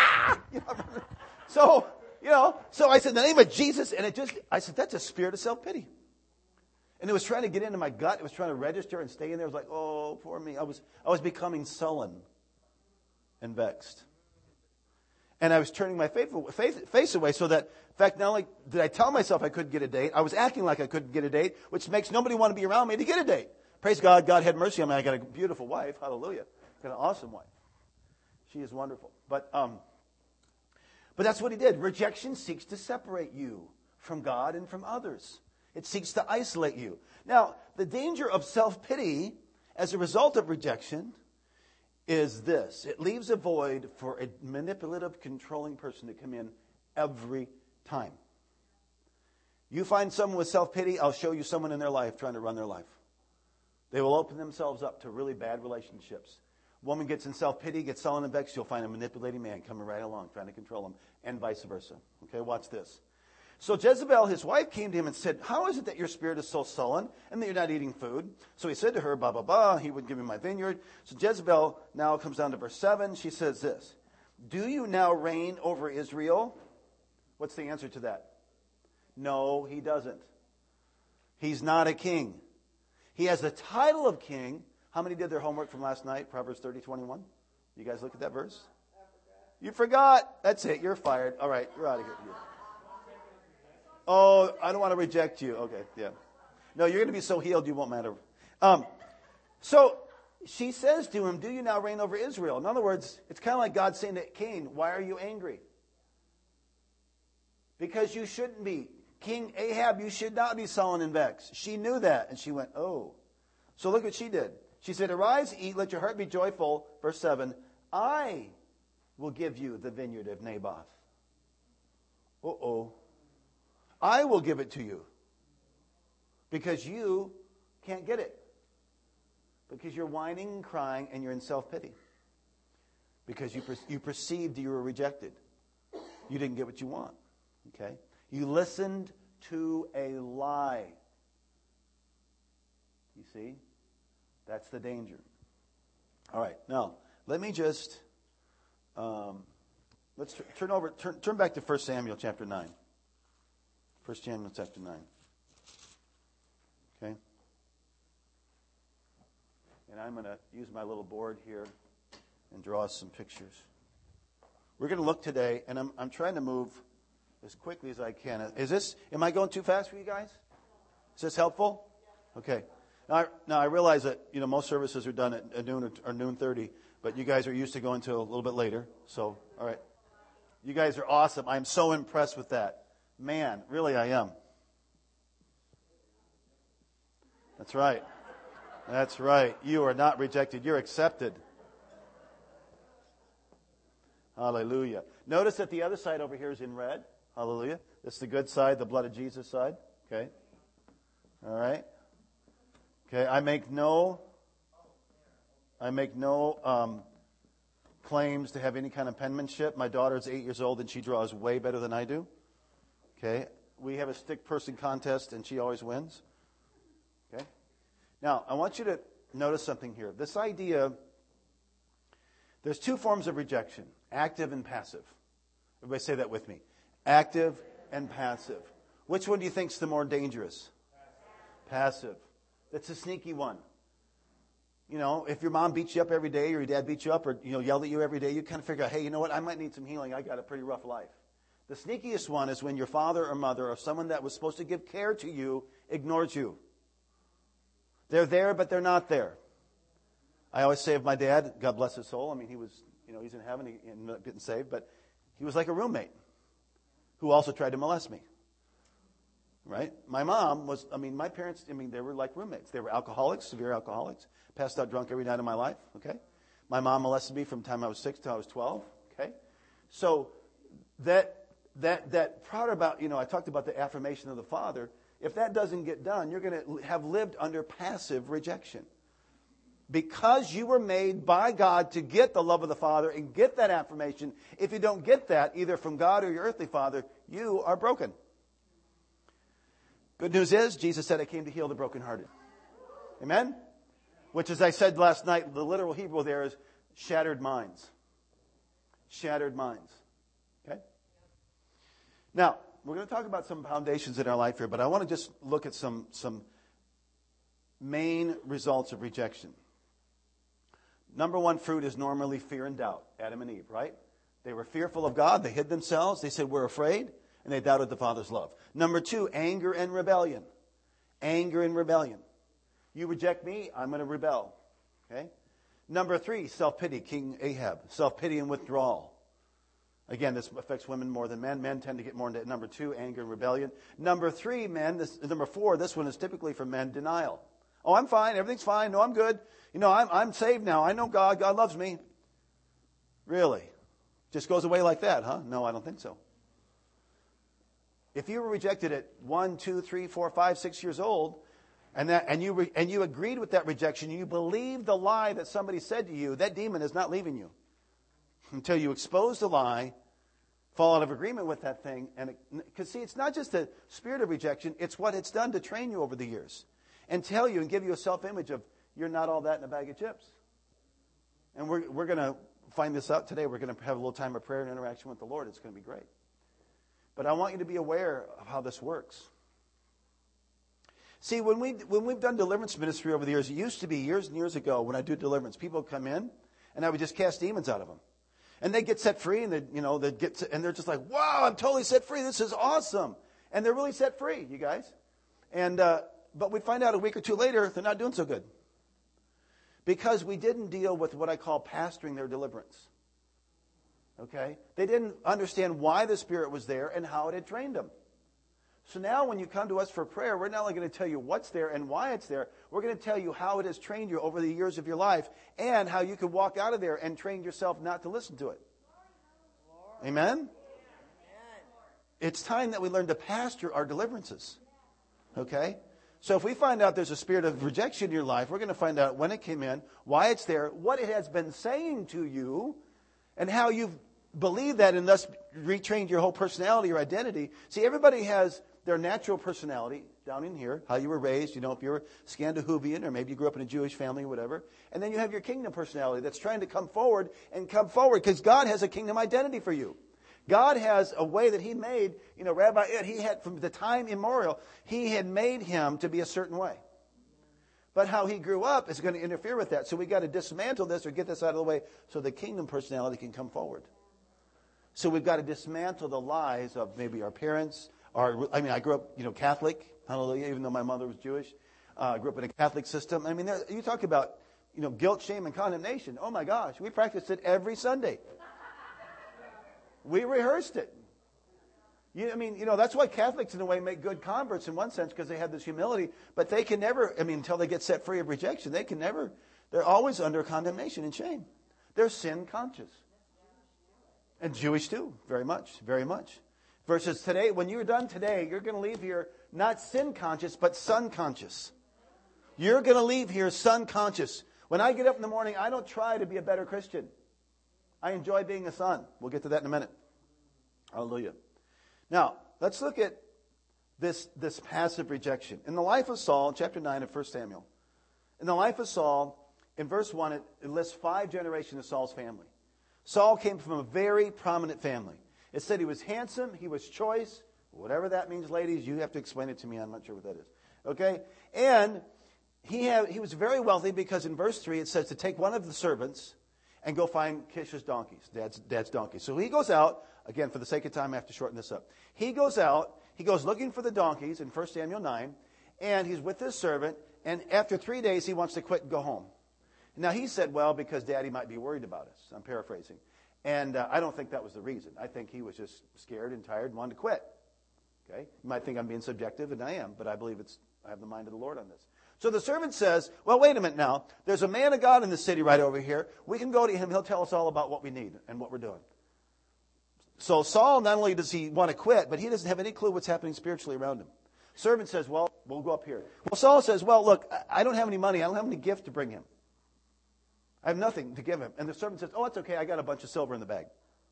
You know, so, so I said, in the name of Jesus, and I said, that's a spirit of self-pity. And it was trying to get into my gut. It was trying to register and stay in there. It was like, oh, poor me. I was becoming sullen and vexed. And I was turning my face away so that, in fact, not only did I tell myself I couldn't get a date, I was acting like I couldn't get a date, which makes nobody want to be around me to get a date. Praise God. God had mercy on me. I got a beautiful wife. Hallelujah. Got an awesome wife. She is wonderful. But that's what he did. Rejection seeks to separate you from God and from others. It seeks to isolate you. Now, the danger of self-pity as a result of rejection is this. It leaves a void for a manipulative, controlling person to come in every time. You find someone with self-pity, I'll show you someone in their life trying to run their life. They will open themselves up to really bad relationships. Woman gets in self-pity, gets sullen and vexed, you'll find a manipulating man coming right along, trying to control them, and vice versa. Okay, watch this. So Jezebel, his wife, came to him and said, how is it that your spirit is so sullen and that you're not eating food? So he said to her, blah, blah, blah, he would give me my vineyard. So Jezebel now comes down to verse 7. She says this, do you now reign over Israel? What's the answer to that? No, he doesn't. He's not a king. He has the title of king. How many did their homework from last night? Proverbs 30:21. You guys look at that verse? You forgot. That's it. You're fired. All right. You're out of here. Oh, I don't want to reject you. Okay. Yeah. No, you're going to be so healed you won't matter. So she says to him, do you now reign over Israel? In other words, it's kind of like God saying to Cain, why are you angry? Because you shouldn't be. King Ahab, you should not be sullen and vexed. She knew that. And she went, oh. So look what she did. She said, arise, eat, let your heart be joyful. Verse 7, I will give you the vineyard of Naboth. Uh-oh. I will give it to you. Because you can't get it. Because you're whining and crying and you're in self-pity. Because you perceived you were rejected. You didn't get what you want. Okay? You listened to a lie. You see? That's the danger. All right. Now, let me just let's turn back to 1 Samuel chapter 9. 1 Samuel chapter 9. Okay? And I'm going to use my little board here and draw some pictures. We're going to look today, and I'm trying to move as quickly as I can. Am I going too fast for you guys? Is this helpful? Okay. Now I realize that, most services are done at noon or noon 30, but you guys are used to going to a little bit later. So, all right. You guys are awesome. I'm so impressed with that. Man, really I am. That's right. That's right. You are not rejected. You're accepted. Hallelujah. Notice that the other side over here is in red. Hallelujah. This is the good side, the blood of Jesus side. Okay. All right. Okay. I make no claims to have any kind of penmanship. My daughter's 8 years old and she draws way better than I do. Okay. We have a stick person contest and she always wins. Okay. Now, I want you to notice something here. This idea, there's two forms of rejection, active and passive. Everybody say that with me. Active and passive. Which one do you think is the more dangerous? Passive. That's a sneaky one. If your mom beats you up every day or your dad beats you up or yelled at you every day, you kind of figure out, hey, you know what? I might need some healing. I got a pretty rough life. The sneakiest one is when your father or mother or someone that was supposed to give care to you ignores you. They're there, but they're not there. I always say of my dad, God bless his soul. I mean, he was, he's in heaven, he ended up getting saved, but he was like a roommate who also tried to molest me. Right? My mom was, my parents, they were like roommates. They were alcoholics, severe alcoholics, passed out drunk every night of my life. Okay? My mom molested me from the time I was 6 till I was 12. Okay? So that part about, I talked about the affirmation of the Father. If that doesn't get done, you're going to have lived under passive rejection. Because you were made by God to get the love of the Father and get that affirmation, if you don't get that, either from God or your earthly father, you are broken. Good news is, Jesus said, I came to heal the brokenhearted. Amen? Which, as I said last night, the literal Hebrew there is shattered minds. Shattered minds. Okay? Now, we're going to talk about some foundations in our life here, but I want to just look at some main results of rejection. Number one fruit is normally fear and doubt. Adam and Eve, right? They were fearful of God. They hid themselves. They said, we're afraid. And they doubted the Father's love. Number two, anger and rebellion. Anger and rebellion. You reject me, I'm going to rebel. Okay? Number three, self-pity. King Ahab. Self-pity and withdrawal. Again, this affects women more than men. Men tend to get more into number two, anger and rebellion. Number three, number four, this one is typically for men, denial. Oh, I'm fine. Everything's fine. No, I'm good. I'm saved now. I know God. God loves me. Really? Just goes away like that, huh? No, I don't think so. If you were rejected at 1, 2, 3, 4, 5, 6 years old, and you agreed with that rejection, you believed the lie that somebody said to you, that demon is not leaving you until you expose the lie, fall out of agreement with that thing. Because see, it's not just the spirit of rejection, it's what it's done to train you over the years and tell you and give you a self-image of you're not all that in a bag of chips. And we're going to find this out today. We're going to have a little time of prayer and interaction with the Lord. It's going to be great. But I want you to be aware of how this works. See, when we've done deliverance ministry over the years, it used to be years and years ago when I do deliverance, people would come in and I would just cast demons out of them. And they get set free and they're just like, wow, I'm totally set free. This is awesome. And they're really set free, you guys. But we'd find out a week or two later, they're not doing so good. Because we didn't deal with what I call pastoring their deliverance. Okay? They didn't understand why the Spirit was there and how it had trained them. So now when you come to us for prayer, we're not only going to tell you what's there and why it's there, we're going to tell you how it has trained you over the years of your life and how you can walk out of there and train yourself not to listen to it. Amen? It's time that we learn to pastor our deliverances. Okay? So if we find out there's a spirit of rejection in your life, we're going to find out when it came in, why it's there, what it has been saying to you, and how you've believed that and thus retrained your whole personality or identity. See, everybody has their natural personality down in here, how you were raised, if you're Scandinavian or maybe you grew up in a Jewish family or whatever. And then you have your kingdom personality that's trying to come forward because God has a kingdom identity for you. God has a way that He made, Rabbi Ed, He had from the time immemorial, He had made him to be a certain way. But how he grew up is going to interfere with that. So we got to dismantle this or get this out of the way so the kingdom personality can come forward. So we've got to dismantle the lies of maybe our parents. I grew up, Catholic, hallelujah, even though my mother was Jewish. I grew up in a Catholic system. You talk about, guilt, shame, and condemnation. Oh my gosh, we practiced it every Sunday. We rehearsed it. That's why Catholics in a way make good converts in one sense because they have this humility, but they can never, until they get set free of rejection, they're always under condemnation and shame. They're sin conscious. And Jewish too, very much, very much. Versus today, when you're done today, you're going to leave here not sin conscious, but son conscious. You're going to leave here son conscious. When I get up in the morning, I don't try to be a better Christian. I enjoy being a son. We'll get to that in a minute. Hallelujah. Now, let's look at this passive rejection. In the life of Saul, chapter 9 of 1 Samuel, in the life of Saul, in verse 1, it lists 5 generations of Saul's family. Saul came from a very prominent family. It said he was handsome, he was choice. Whatever that means, ladies, you have to explain it to me. I'm not sure what that is. Okay? And he was very wealthy because in verse 3 it says to take one of the servants and go find Kish's donkeys, dad's donkeys. So he goes out, again, for the sake of time, I have to shorten this up. He goes looking for the donkeys in 1 Samuel 9, and he's with his servant, and after 3 days he wants to quit and go home. Now he said, well, because Daddy might be worried about us. I'm paraphrasing. And I don't think that was the reason. I think he was just scared and tired and wanted to quit. Okay? You might think I'm being subjective, and I am, but I believe I have the mind of the Lord on this. So the servant says, well, wait a minute now. There's a man of God in the city right over here. We can go to him. He'll tell us all about what we need and what we're doing. So Saul, not only does he want to quit, but he doesn't have any clue what's happening spiritually around him. Servant says, well, we'll go up here. Well, Saul says, well, look, I don't have any money. I don't have any gift to bring him. I have nothing to give him. And the servant says, oh, it's okay. I got a bunch of silver in the bag.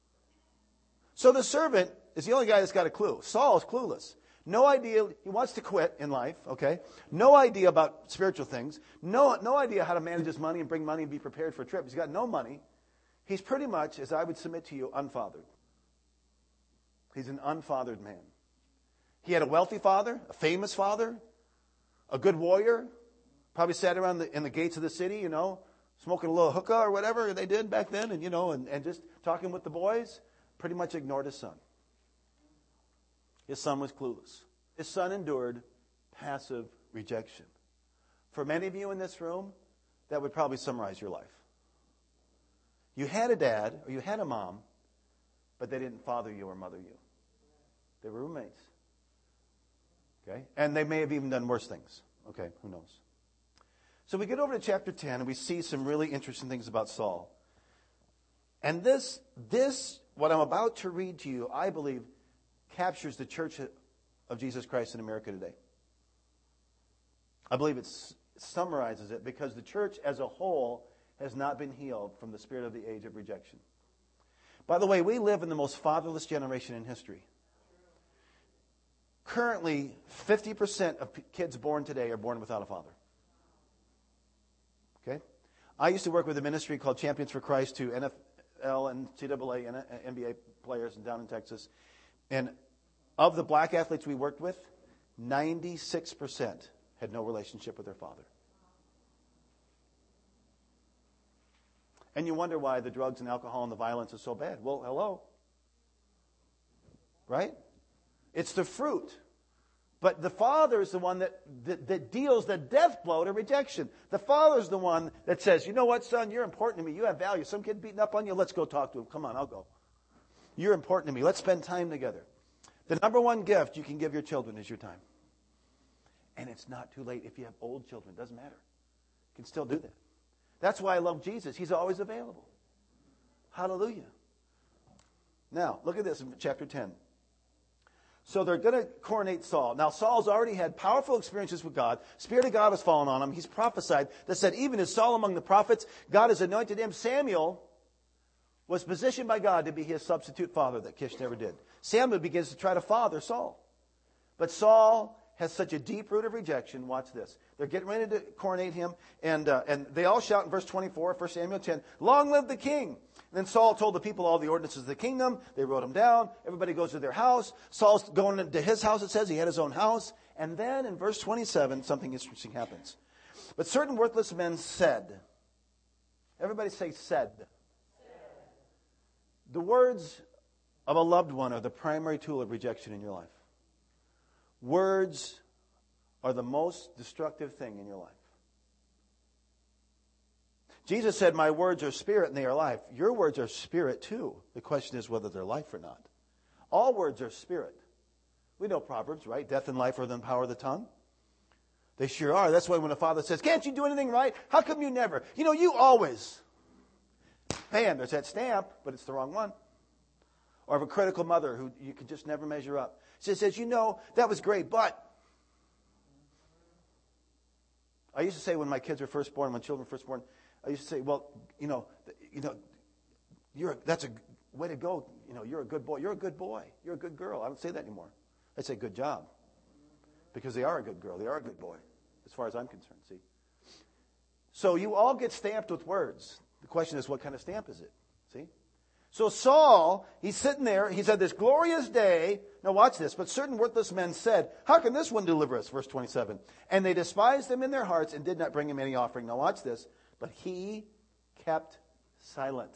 So the servant is the only guy that's got a clue. Saul is clueless. No idea. He wants to quit in life, okay? No idea about spiritual things. No idea how to manage his money and bring money and be prepared for a trip. He's got no money. He's pretty much, as I would submit to you, unfathered. He's an unfathered man. He had a wealthy father, a famous father, a good warrior. Probably sat around in the gates of the city, smoking a little hookah or whatever they did back then, and just talking with the boys. Pretty much ignored his son. His son was clueless. His son endured passive rejection. For many of you in this room, that would probably summarize your life. You had a dad or you had a mom, but they didn't father you or mother you. They were roommates. Okay? And they may have even done worse things. Okay, who knows? So we get over to chapter 10 and we see some really interesting things about Saul. And this, what I'm about to read to you, I believe, captures the Church of Jesus Christ in America today. I believe it summarizes it because the church as a whole has not been healed from the spirit of the age of rejection. By the way, we live in the most fatherless generation in history. Currently, 50% of kids born today are born without a father. Okay? I used to work with a ministry called Champions for Christ to NFL and NCAA and NBA players down in Texas. And of the black athletes we worked with, 96% had no relationship with their father. And you wonder why the drugs and alcohol and the violence is so bad. Well, hello. Right? It's the fruit. But the father is the one that deals the death blow to rejection. The father is the one that says, you know what, son, you're important to me. You have value. Some kid beating up on you, let's go talk to him. Come on, I'll go. You're important to me. Let's spend time together. The number one gift you can give your children is your time. And it's not too late if you have old children. It doesn't matter. You can still do that. That's why I love Jesus. He's always available. Hallelujah. Now, look at this in chapter 10. So they're going to coronate Saul. Now, Saul's already had powerful experiences with God. Spirit of God has fallen on him. He's prophesied that said, even as Saul among the prophets, God has anointed him. Samuel was positioned by God to be his substitute father that Kish never did. Samuel begins to try to father Saul. But Saul has such a deep root of rejection. Watch this. They're getting ready to coronate him. And they all shout in verse 24, 1 Samuel 10, long live the king. And then Saul told the people all the ordinances of the kingdom. They wrote them down. Everybody goes to their house. Saul's going into his house, it says. He had his own house. And then in verse 27, something interesting happens. But certain worthless men said. Everybody say said. The words of a loved one are the primary tool of rejection in your life. Words are the most destructive thing in your life. Jesus said, my words are spirit and they are life. Your words are spirit too. The question is whether they're life or not. All words are spirit. We know Proverbs, right? Death and life are in the power of the tongue. They sure are. That's why when a father says, can't you do anything right? How come you never? You always. Man, there's that stamp, but it's the wrong one. Or of a critical mother who you can just never measure up. She says, that was great, but. I used to say when my kids were first born, when children were first born, I used to say, well, that's a way to go. You're a good boy. You're a good boy. You're a good girl. I don't say that anymore. I say good job. Because they are a good girl. They are a good boy, as far as I'm concerned, see. So you all get stamped with words. The question is, what kind of stamp is it? See? So Saul, he's sitting there. He's had this glorious day. Now watch this. But certain worthless men said, how can this one deliver us? Verse 27. And they despised him in their hearts and did not bring him any offering. Now watch this. But he kept silent.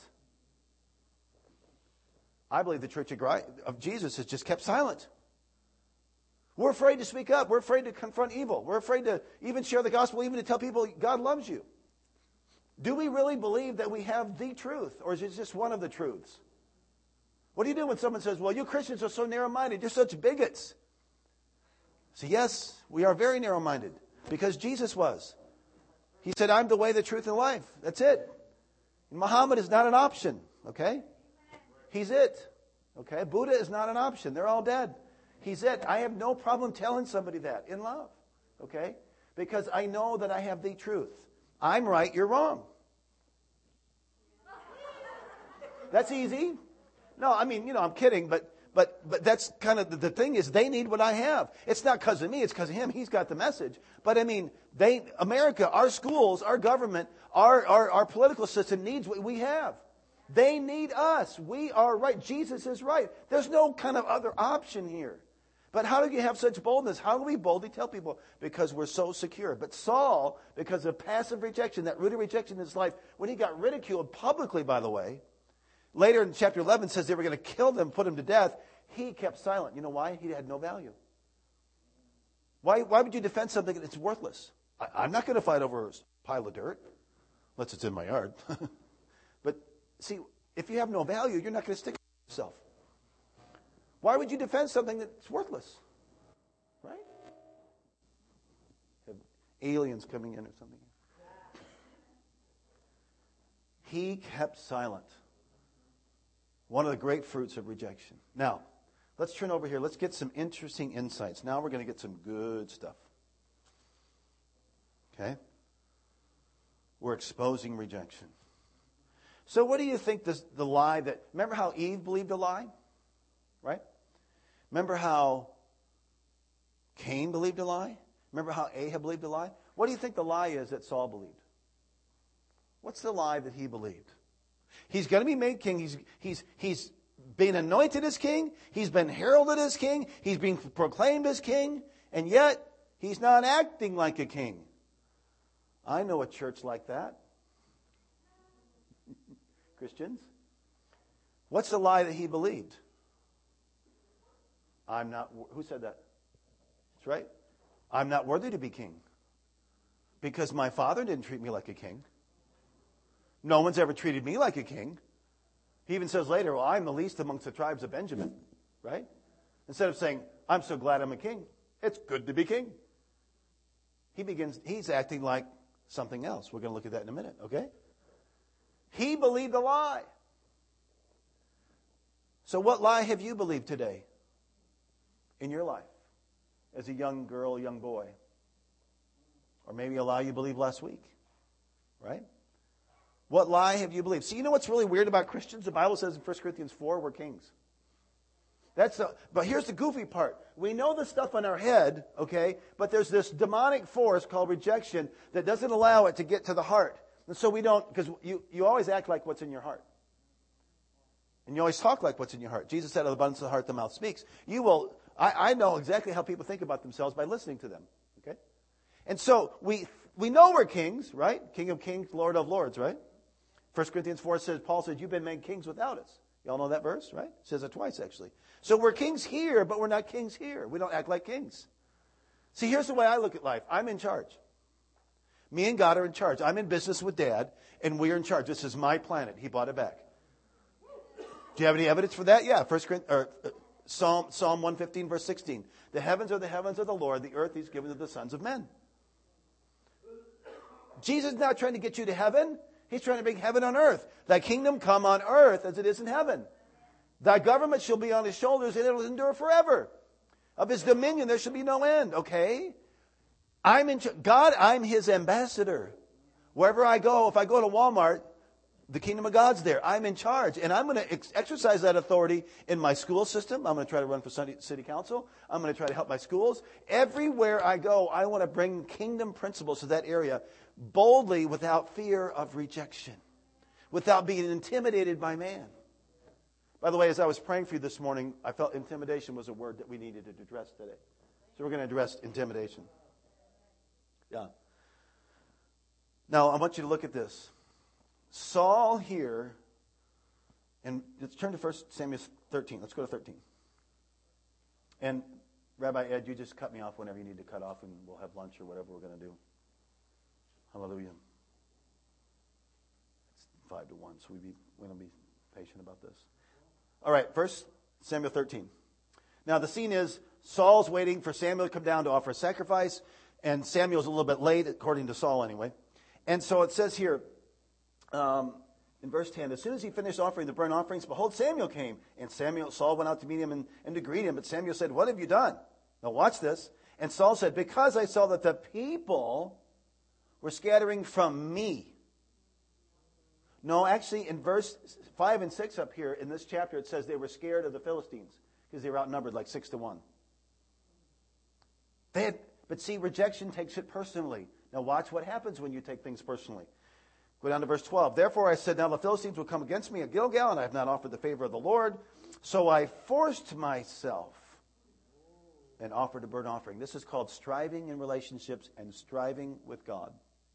I believe the Church of Jesus has just kept silent. We're afraid to speak up. We're afraid to confront evil. We're afraid to even share the gospel, even to tell people God loves you. Do we really believe that we have the truth, or is it just one of the truths? What do you do when someone says, well, you Christians are so narrow-minded, you're such bigots? So yes, we are very narrow-minded, because Jesus was. He said, I'm the way, the truth, and life. That's it. And Muhammad is not an option, okay? He's it, okay? Buddha is not an option. They're all dead. He's it. I have no problem telling somebody that in love, okay? Because I know that I have the truth. I'm right, you're wrong. That's easy. No, I mean, I'm kidding, but that's kind of the thing is they need what I have. It's not because of me, it's because of him. He's got the message. But I mean, America, our schools, our government, our political system needs what we have. They need us. We are right. Jesus is right. There's no kind of other option here. But how do you have such boldness? How do we boldly tell people? Because we're so secure. But Saul, because of passive rejection, that rooted rejection in his life, when he got ridiculed publicly, by the way, later in chapter 11 says they were going to kill them, put him to death, he kept silent. You know why? He had no value. Why would you defend something that's worthless? I'm not going to fight over a pile of dirt, unless it's in my yard. But see, if you have no value, you're not going to stick with yourself. Why would you defend something that's worthless? Right? Have aliens coming in or something. He kept silent. One of the great fruits of rejection. Now, let's turn over here. Let's get some interesting insights. Now we're going to get some good stuff. Okay? We're exposing rejection. So what do you think the lie that... Remember how Eve believed a lie? Right? Remember how Cain believed a lie? Remember how Ahab believed a lie? What do you think the lie is that Saul believed? What's the lie that he believed? He's going to be made king. He's been anointed as king. He's been heralded as king. He's being proclaimed as king. And yet, he's not acting like a king. I know a church like that. Christians. What's the lie that he believed? I'm not... Who said that? That's right. I'm not worthy to be king. Because my father didn't treat me like a king. No one's ever treated me like a king. He even says later, well, I'm the least amongst the tribes of Benjamin. Right? Instead of saying, I'm so glad I'm a king. It's good to be king. He's acting like something else. We're going to look at that in a minute, okay? He believed a lie. So what lie have you believed today in your life as a young girl, young boy? Or maybe a lie you believed last week, right? What lie have you believed? See, you know what's really weird about Christians? The Bible says in 1 Corinthians 4, we're kings. But here's the goofy part. We know the stuff in our head, okay, but there's this demonic force called rejection that doesn't allow it to get to the heart. And so we don't, because you always act like what's in your heart. And you always talk like what's in your heart. Jesus said, out of the abundance of the heart, the mouth speaks. I know exactly how people think about themselves by listening to them, okay? And so we know we're kings, right? King of kings, Lord of lords, right? 1 Corinthians 4 says, Paul says, you've been made kings without us. Y'all know that verse, right? It says it twice, actually. So we're kings here, but we're not kings here. We don't act like kings. See, here's the way I look at life. I'm in charge. Me and God are in charge. I'm in business with Dad, and we're in charge. This is my planet. He bought it back. Do you have any evidence for that? Yeah, Psalm 115, verse 16. The heavens are the heavens of the Lord. The earth He's given to the sons of men. Jesus is not trying to get you to heaven. He's trying to bring heaven on earth. Thy kingdom come on earth as it is in heaven. Thy government shall be on His shoulders, and it will endure forever. Of His dominion there shall be no end. Okay? God, I'm His ambassador. Wherever I go, if I go to Walmart, the kingdom of God's there. I'm in charge. And I'm going to exercise that authority in my school system. I'm going to try to run for city council. I'm going to try to help my schools. Everywhere I go, I want to bring kingdom principles to that area boldly without fear of rejection, without being intimidated by man. By the way, as I was praying for you this morning, I felt intimidation was a word that we needed to address today. So we're going to address intimidation. Yeah. Now, I want you to look at this. Saul here, and let's turn to 1 Samuel 13. Let's go to 13. And Rabbi Ed, you just cut me off whenever you need to cut off, and we'll have lunch or whatever we're going to do. Hallelujah. It's 5 to 1, so we're going to be patient about this. All right, 1 Samuel 13. Now, the scene is Saul's waiting for Samuel to come down to offer a sacrifice, and Samuel's a little bit late, according to Saul anyway. And so it says here, in verse 10, as soon as he finished offering the burnt offerings, behold, Samuel came. And Saul went out to meet him and to greet him. But Samuel said, what have you done? Now watch this. And Saul said, because I saw that the people were scattering from me. No, actually, in verse 5 and 6 up here in this chapter, it says they were scared of the Philistines because they were outnumbered like 6 to 1. But see, rejection takes it personally. Now watch what happens when you take things personally. Go down to verse 12. Therefore I said, now the Philistines will come against me at Gilgal, and I have not offered the favor of the Lord. So I forced myself and offered a burnt offering. This is called striving in relationships and striving with God.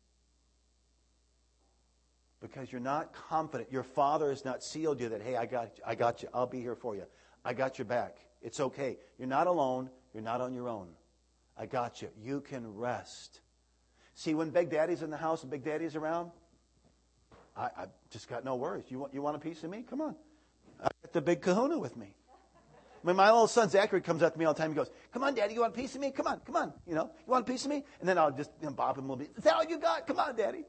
Because you're not confident. Your Father has not sealed you that, hey, I got you. I'll be here for you. I got your back. It's okay. You're not alone. You're not on your own. I got you. You can rest. See, when Big Daddy's in the house and Big Daddy's around, I just got no worries. You want a piece of me? Come on. I got the big kahuna with me. When my little son Zachary comes up to me all the time, he goes, come on, Daddy, you want a piece of me? Come on. You want a piece of me? And then I'll just bob him a little bit. Is that all you got? Come on, Daddy.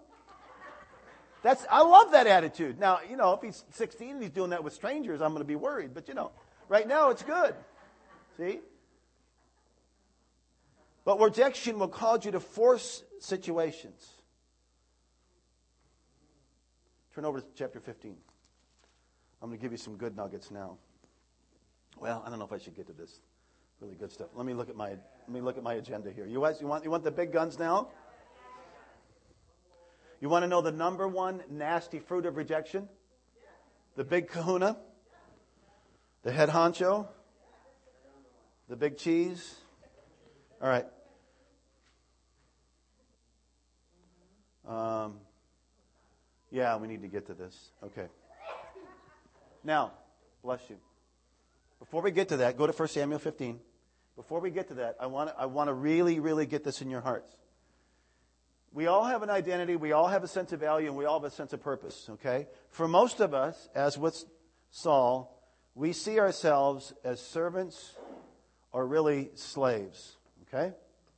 I love that attitude. Now, if he's 16 and he's doing that with strangers, I'm going to be worried. But, right now it's good. See? But rejection will cause you to force situations. Turn over to chapter 15. I'm going to give you some good nuggets now. Well, I don't know if I should get to this. Really good stuff. Let me look at my agenda here. You want the big guns now? You want to know the number one nasty fruit of rejection? The big kahuna? The head honcho? The big cheese? All right. Yeah, we need to get to this. Okay. Now, bless you. Before we get to that, go to 1 Samuel 15. Before we get to that, I want to really, really get this in your hearts. We all have an identity, we all have a sense of value, and we all have a sense of purpose, okay? For most of us, as with Saul, we see ourselves as servants or really slaves, okay?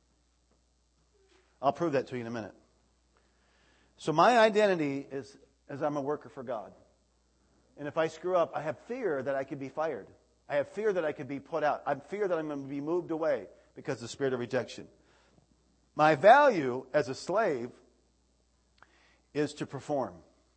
I'll prove that to you in a minute. So my identity is as I'm a worker for God. And if I screw up, I have fear that I could be fired. I have fear that I could be put out. I fear that I'm going to be moved away because of the spirit of rejection. My value as a slave is to perform.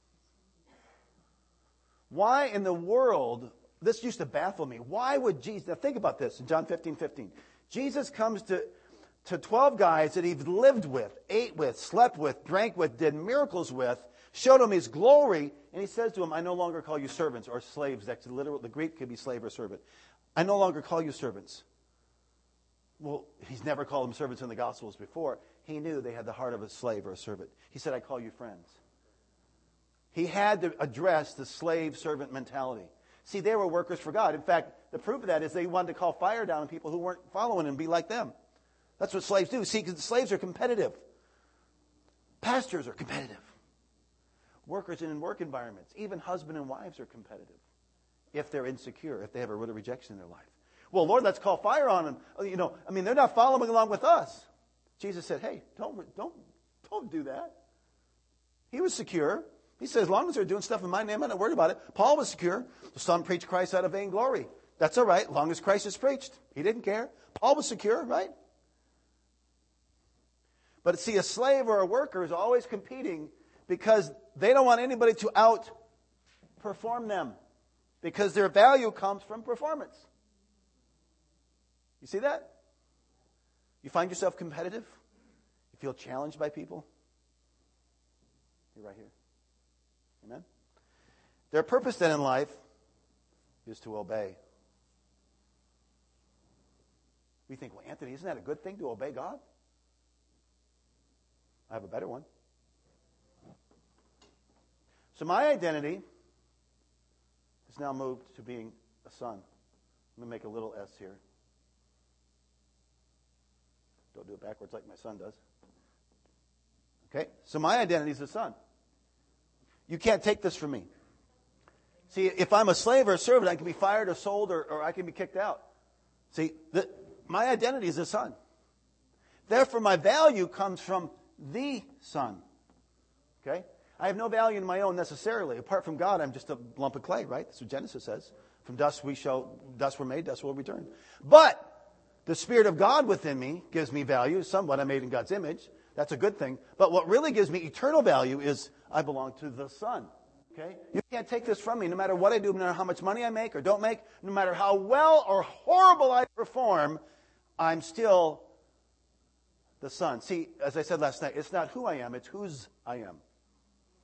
Why in the world, this used to baffle me, why would Jesus, now think about this in John 15:15. Jesus comes to 12 guys that he's lived with, ate with, slept with, drank with, did miracles with, showed them his glory, and he says to them, I no longer call you servants or slaves. That's literal. The Greek could be slave or servant. I no longer call you servants. Well, he's never called them servants in the Gospels before. He knew they had the heart of a slave or a servant. He said, I call you friends. He had to address the slave-servant mentality. See, they were workers for God. In fact, the proof of that is they wanted to call fire down on people who weren't following and be like them. That's what slaves do. See, because slaves are competitive. Pastors are competitive. Workers in work environments, even husband and wives are competitive. If they're insecure, if they have a root of rejection in their life. Well, Lord, let's call fire on them. They're not following along with us. Jesus said, hey, don't do that. He was secure. He said, as long as they're doing stuff in my name, I'm not worried about it. Paul was secure. The Son preached Christ out of vainglory. That's all right, as long as Christ is preached. He didn't care. Paul was secure, right? But see, a slave or a worker is always competing because they don't want anybody to outperform them. Because their value comes from performance. You see that? You find yourself competitive? You feel challenged by people? You're right here. Amen? Their purpose then in life is to obey. We think, well, Anthony, isn't that a good thing to obey God? I have a better one. So my identity is now moved to being a son. I'm going to make a little s here. Don't do it backwards like my son does. Okay? So my identity is a son. You can't take this from me. See, if I'm a slave or a servant, I can be fired or sold or I can be kicked out. See, my identity is a son. Therefore, my value comes from the Son. Okay? I have no value in my own necessarily. Apart from God, I'm just a lump of clay, right? That's what Genesis says. From dust we're made, dust will return. But the Spirit of God within me gives me value. Somewhat I'm made in God's image. That's a good thing. But what really gives me eternal value is I belong to the Son. Okay? You can't take this from me. No matter what I do, no matter how much money I make or don't make, no matter how well or horrible I perform, I'm still the Son. See, as I said last night, it's not who I am, it's whose I am.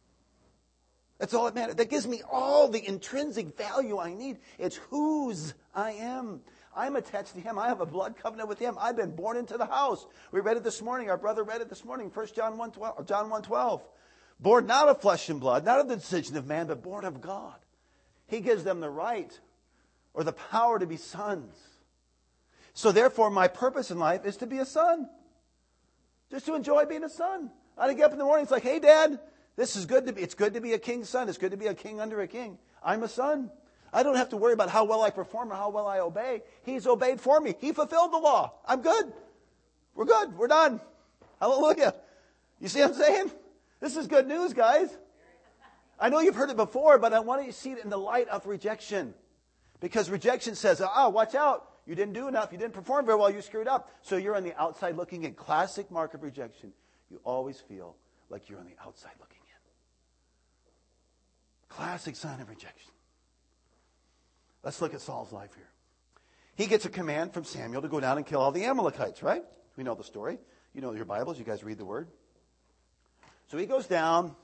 That's all that matters. That gives me all the intrinsic value I need. It's whose I am. I'm attached to Him. I have a blood covenant with Him. I've been born into the house. We read it this morning. Our brother read it this morning. 1 John 1:12. John 1:12. Born not of flesh and blood, not of the decision of man, but born of God. He gives them the right or the power to be sons. So therefore, my purpose in life is to be a son. Just to enjoy being a son. I get up in the morning, it's like, hey, Dad, this is good to be. It's good to be a king's son. It's good to be a king under a king. I'm a son. I don't have to worry about how well I perform or how well I obey. He's obeyed for me. He fulfilled the law. I'm good. We're good. We're done. Hallelujah. You see what I'm saying? This is good news, guys. I know you've heard it before, but I want you to see it in the light of rejection. Because rejection says, watch out. You didn't do enough. You didn't perform very well. You screwed up. So you're on the outside looking in. Classic mark of rejection. You always feel like you're on the outside looking in. Classic sign of rejection. Let's look at Saul's life here. He gets a command from Samuel to go down and kill all the Amalekites, right? We know the story. You know your Bibles. You guys read the word. So he goes down,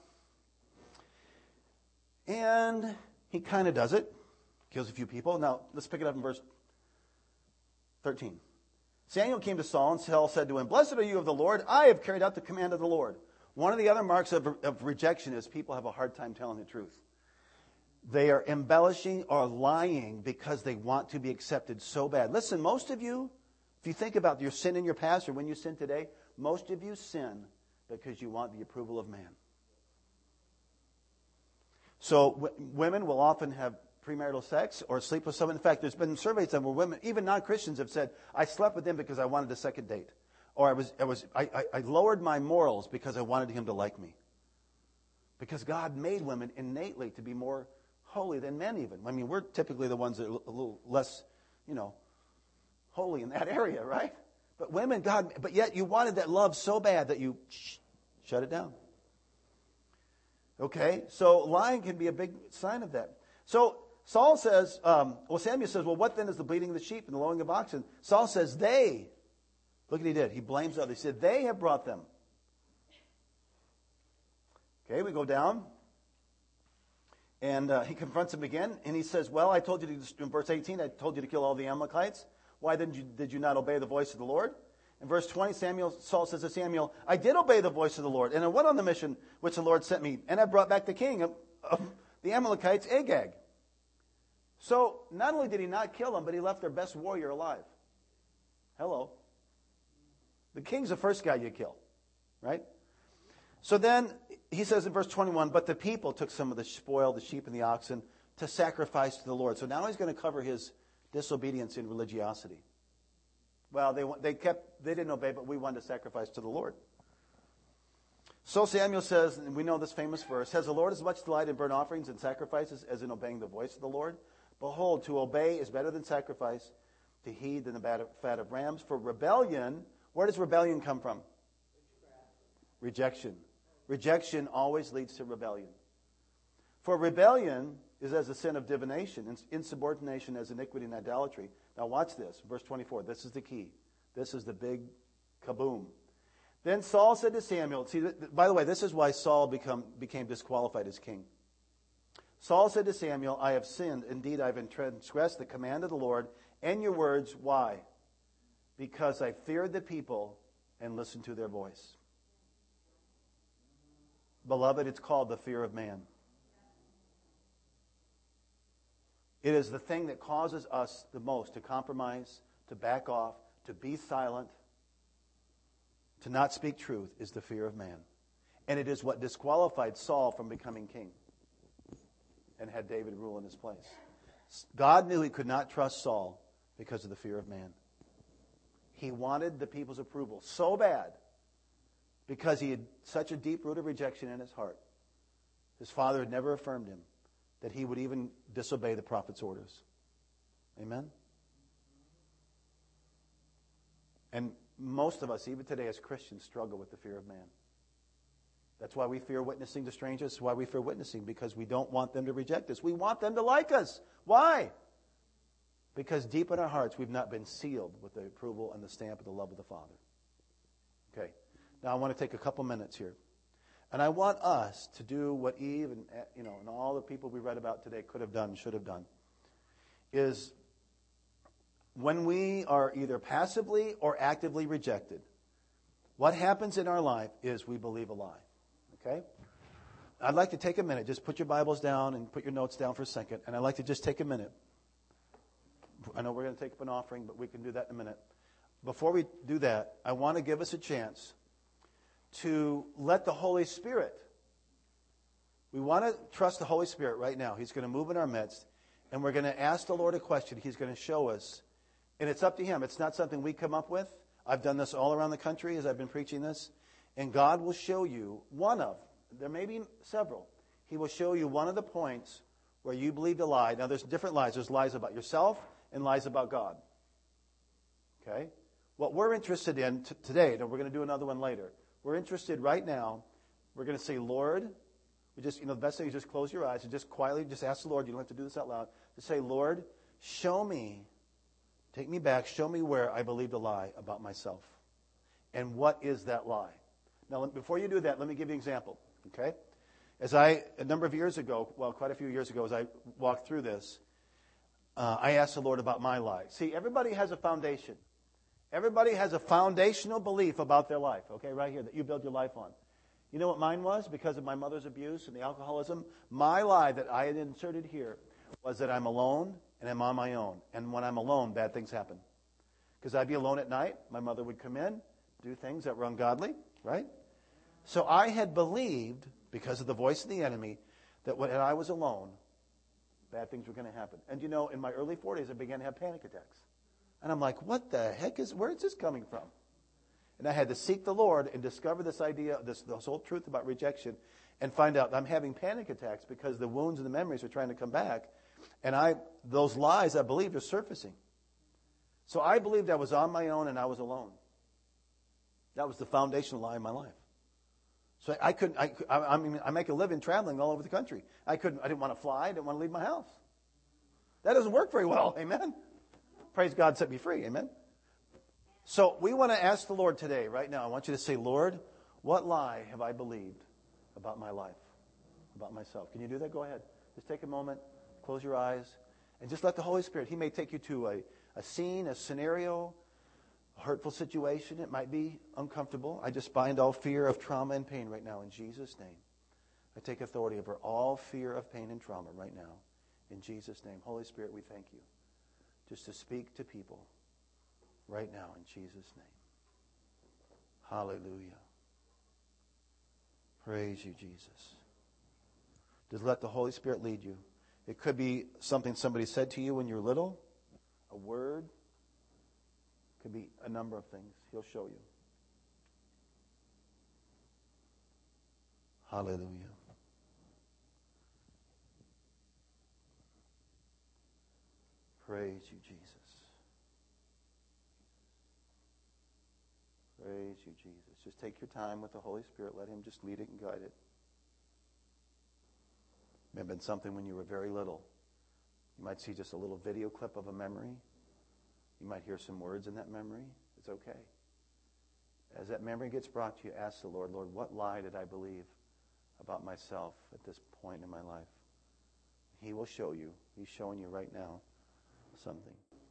and he kind of does it. Kills a few people. Now, let's pick it up in verse 13. Samuel came to Saul, and Saul said to him, "Blessed are you of the Lord. I have carried out the command of the Lord." One of the other marks of rejection is people have a hard time telling the truth. They are embellishing or lying because they want to be accepted so bad. Listen, most of you, if you think about your sin in your past or when you sin today, most of you sin because you want the approval of man. So women will often have premarital sex or sleep with someone. In fact, there's been surveys done where women, even non-Christians, have said, "I slept with him because I wanted a second date," or I lowered my morals because I wanted him to like me. Because God made women innately to be more holy than men even. I mean, we're typically the ones that are a little less, holy in that area, right? But women, but yet you wanted that love so bad that you shut it down. Okay, so lying can be a big sign of that. So Saul says, Samuel says, "Well, what then is the bleating of the sheep and the lowing of oxen?" Saul says, "They," look what he did. He blames others. He said, "They have brought them." Okay, we go down. And he confronts him again, and he says, "Well, I told you to," in verse 18, "I told you to kill all the Amalekites. Why then did you not obey the voice of the Lord?" In verse 20, Saul says to Samuel, "I did obey the voice of the Lord, and I went on the mission which the Lord sent me, and I brought back the king of the Amalekites, Agag." So not only did he not kill him, but he left their best warrior alive. Hello. The king's the first guy you kill, right? So then he says in verse 21, "But the people took some of the spoil, the sheep and the oxen, to sacrifice to the Lord." So now he's going to cover his disobedience in religiosity. Well, they didn't obey, but we wanted to sacrifice to the Lord. So Samuel says, and we know this famous verse, "Has the Lord as much delight in burnt offerings and sacrifices as in obeying the voice of the Lord? Behold, to obey is better than sacrifice, to heed than the fat of rams. For rebellion," where does rebellion come from? Rejection. Rejection always leads to rebellion. For rebellion is as a sin of divination, insubordination as iniquity and idolatry. Now watch this, verse 24. This is the key. This is the big kaboom. "Then Saul said to Samuel," see, by the way, this is why Saul became disqualified as king. "Saul said to Samuel, I have sinned. Indeed, I have transgressed the command of the Lord and your words." Why? "Because I feared the people and listened to their voice." Beloved, it's called the fear of man. It is the thing that causes us the most to compromise, to back off, to be silent, to not speak truth, is the fear of man. And it is what disqualified Saul from becoming king and had David rule in his place. God knew he could not trust Saul because of the fear of man. He wanted the people's approval so bad because he had such a deep root of rejection in his heart. His father had never affirmed him that he would even disobey the prophet's orders. Amen? And most of us, even today as Christians, struggle with the fear of man. That's why we fear witnessing to strangers. That's why we fear witnessing, because we don't want them to reject us. We want them to like us. Why? Because deep in our hearts, we've not been sealed with the approval and the stamp of the love of the Father. Okay. Now I want to take a couple minutes here. And I want us to do what Eve and all the people we read about today could have done, should have done, is when we are either passively or actively rejected, what happens in our life is we believe a lie. Okay? I'd like to take a minute. Just put your Bibles down and put your notes down for a second. And I'd like to just take a minute. I know we're going to take up an offering, but we can do that in a minute. Before we do that, I want to give us a chance to let the Holy Spirit, we want to trust the Holy Spirit right now. He's going to move in our midst, and we're going to ask the Lord a question. He's going to show us, and it's up to Him. It's not something we come up with. I've done this all around the country as I've been preaching this, and God will show you there may be several. He will show you one of the points where you believed a lie. Now, there's different lies. There's lies about yourself and lies about God. Okay? What we're interested in today, and we're going to do another one later, we're interested right now, we're going to say, Lord, the best thing is just close your eyes and just quietly just ask the Lord. You don't have to do this out loud. Just say, Lord, show me, take me back, show me where I believed a lie about myself. And what is that lie? Now, before you do that, let me give you an example. Okay? A number of years ago, quite a few years ago, as I walked through this, I asked the Lord about my lie. See, everybody has a foundation. Everybody has a foundational belief about their life, okay, right here, that you build your life on. You know what mine was? Because of my mother's abuse and the alcoholism, my lie that I had inserted here was that I'm alone and I'm on my own. And when I'm alone, bad things happen. Because I'd be alone at night. My mother would come in, do things that were ungodly, right? So I had believed, because of the voice of the enemy, that when I was alone, bad things were going to happen. And in my early 40s, I began to have panic attacks. And I'm like, where is this coming from? And I had to seek the Lord and discover this idea, this whole truth about rejection, and find out I'm having panic attacks because the wounds and the memories are trying to come back. And those lies I believed are surfacing. So I believed I was on my own and I was alone. That was the foundational lie in my life. So I make a living traveling all over the country. I didn't want to fly. I didn't want to leave my house. That doesn't work very well. Amen. Praise God, set me free. Amen. So we want to ask the Lord today, right now. I want you to say, Lord, what lie have I believed about my life, about myself? Can you do that? Go ahead. Just take a moment, close your eyes, and just let the Holy Spirit, He may take you to a scene, a scenario, a hurtful situation. It might be uncomfortable. I just bind all fear of trauma and pain right now in Jesus' name. I take authority over all fear of pain and trauma right now in Jesus' name. Holy Spirit, we thank you just to speak to people right now in Jesus' name. Hallelujah. Praise you, Jesus. Just let the Holy Spirit lead you. It could be something somebody said to you when you were little, a word. It could be a number of things. He'll show you. Hallelujah. Praise you, Jesus. Praise you, Jesus. Just take your time with the Holy Spirit. Let Him just lead it and guide it. It may have been something when you were very little. You might see just a little video clip of a memory. You might hear some words in that memory. It's okay. As that memory gets brought to you, ask the Lord, Lord, what lie did I believe about myself at this point in my life? He will show you. He's showing you right now something.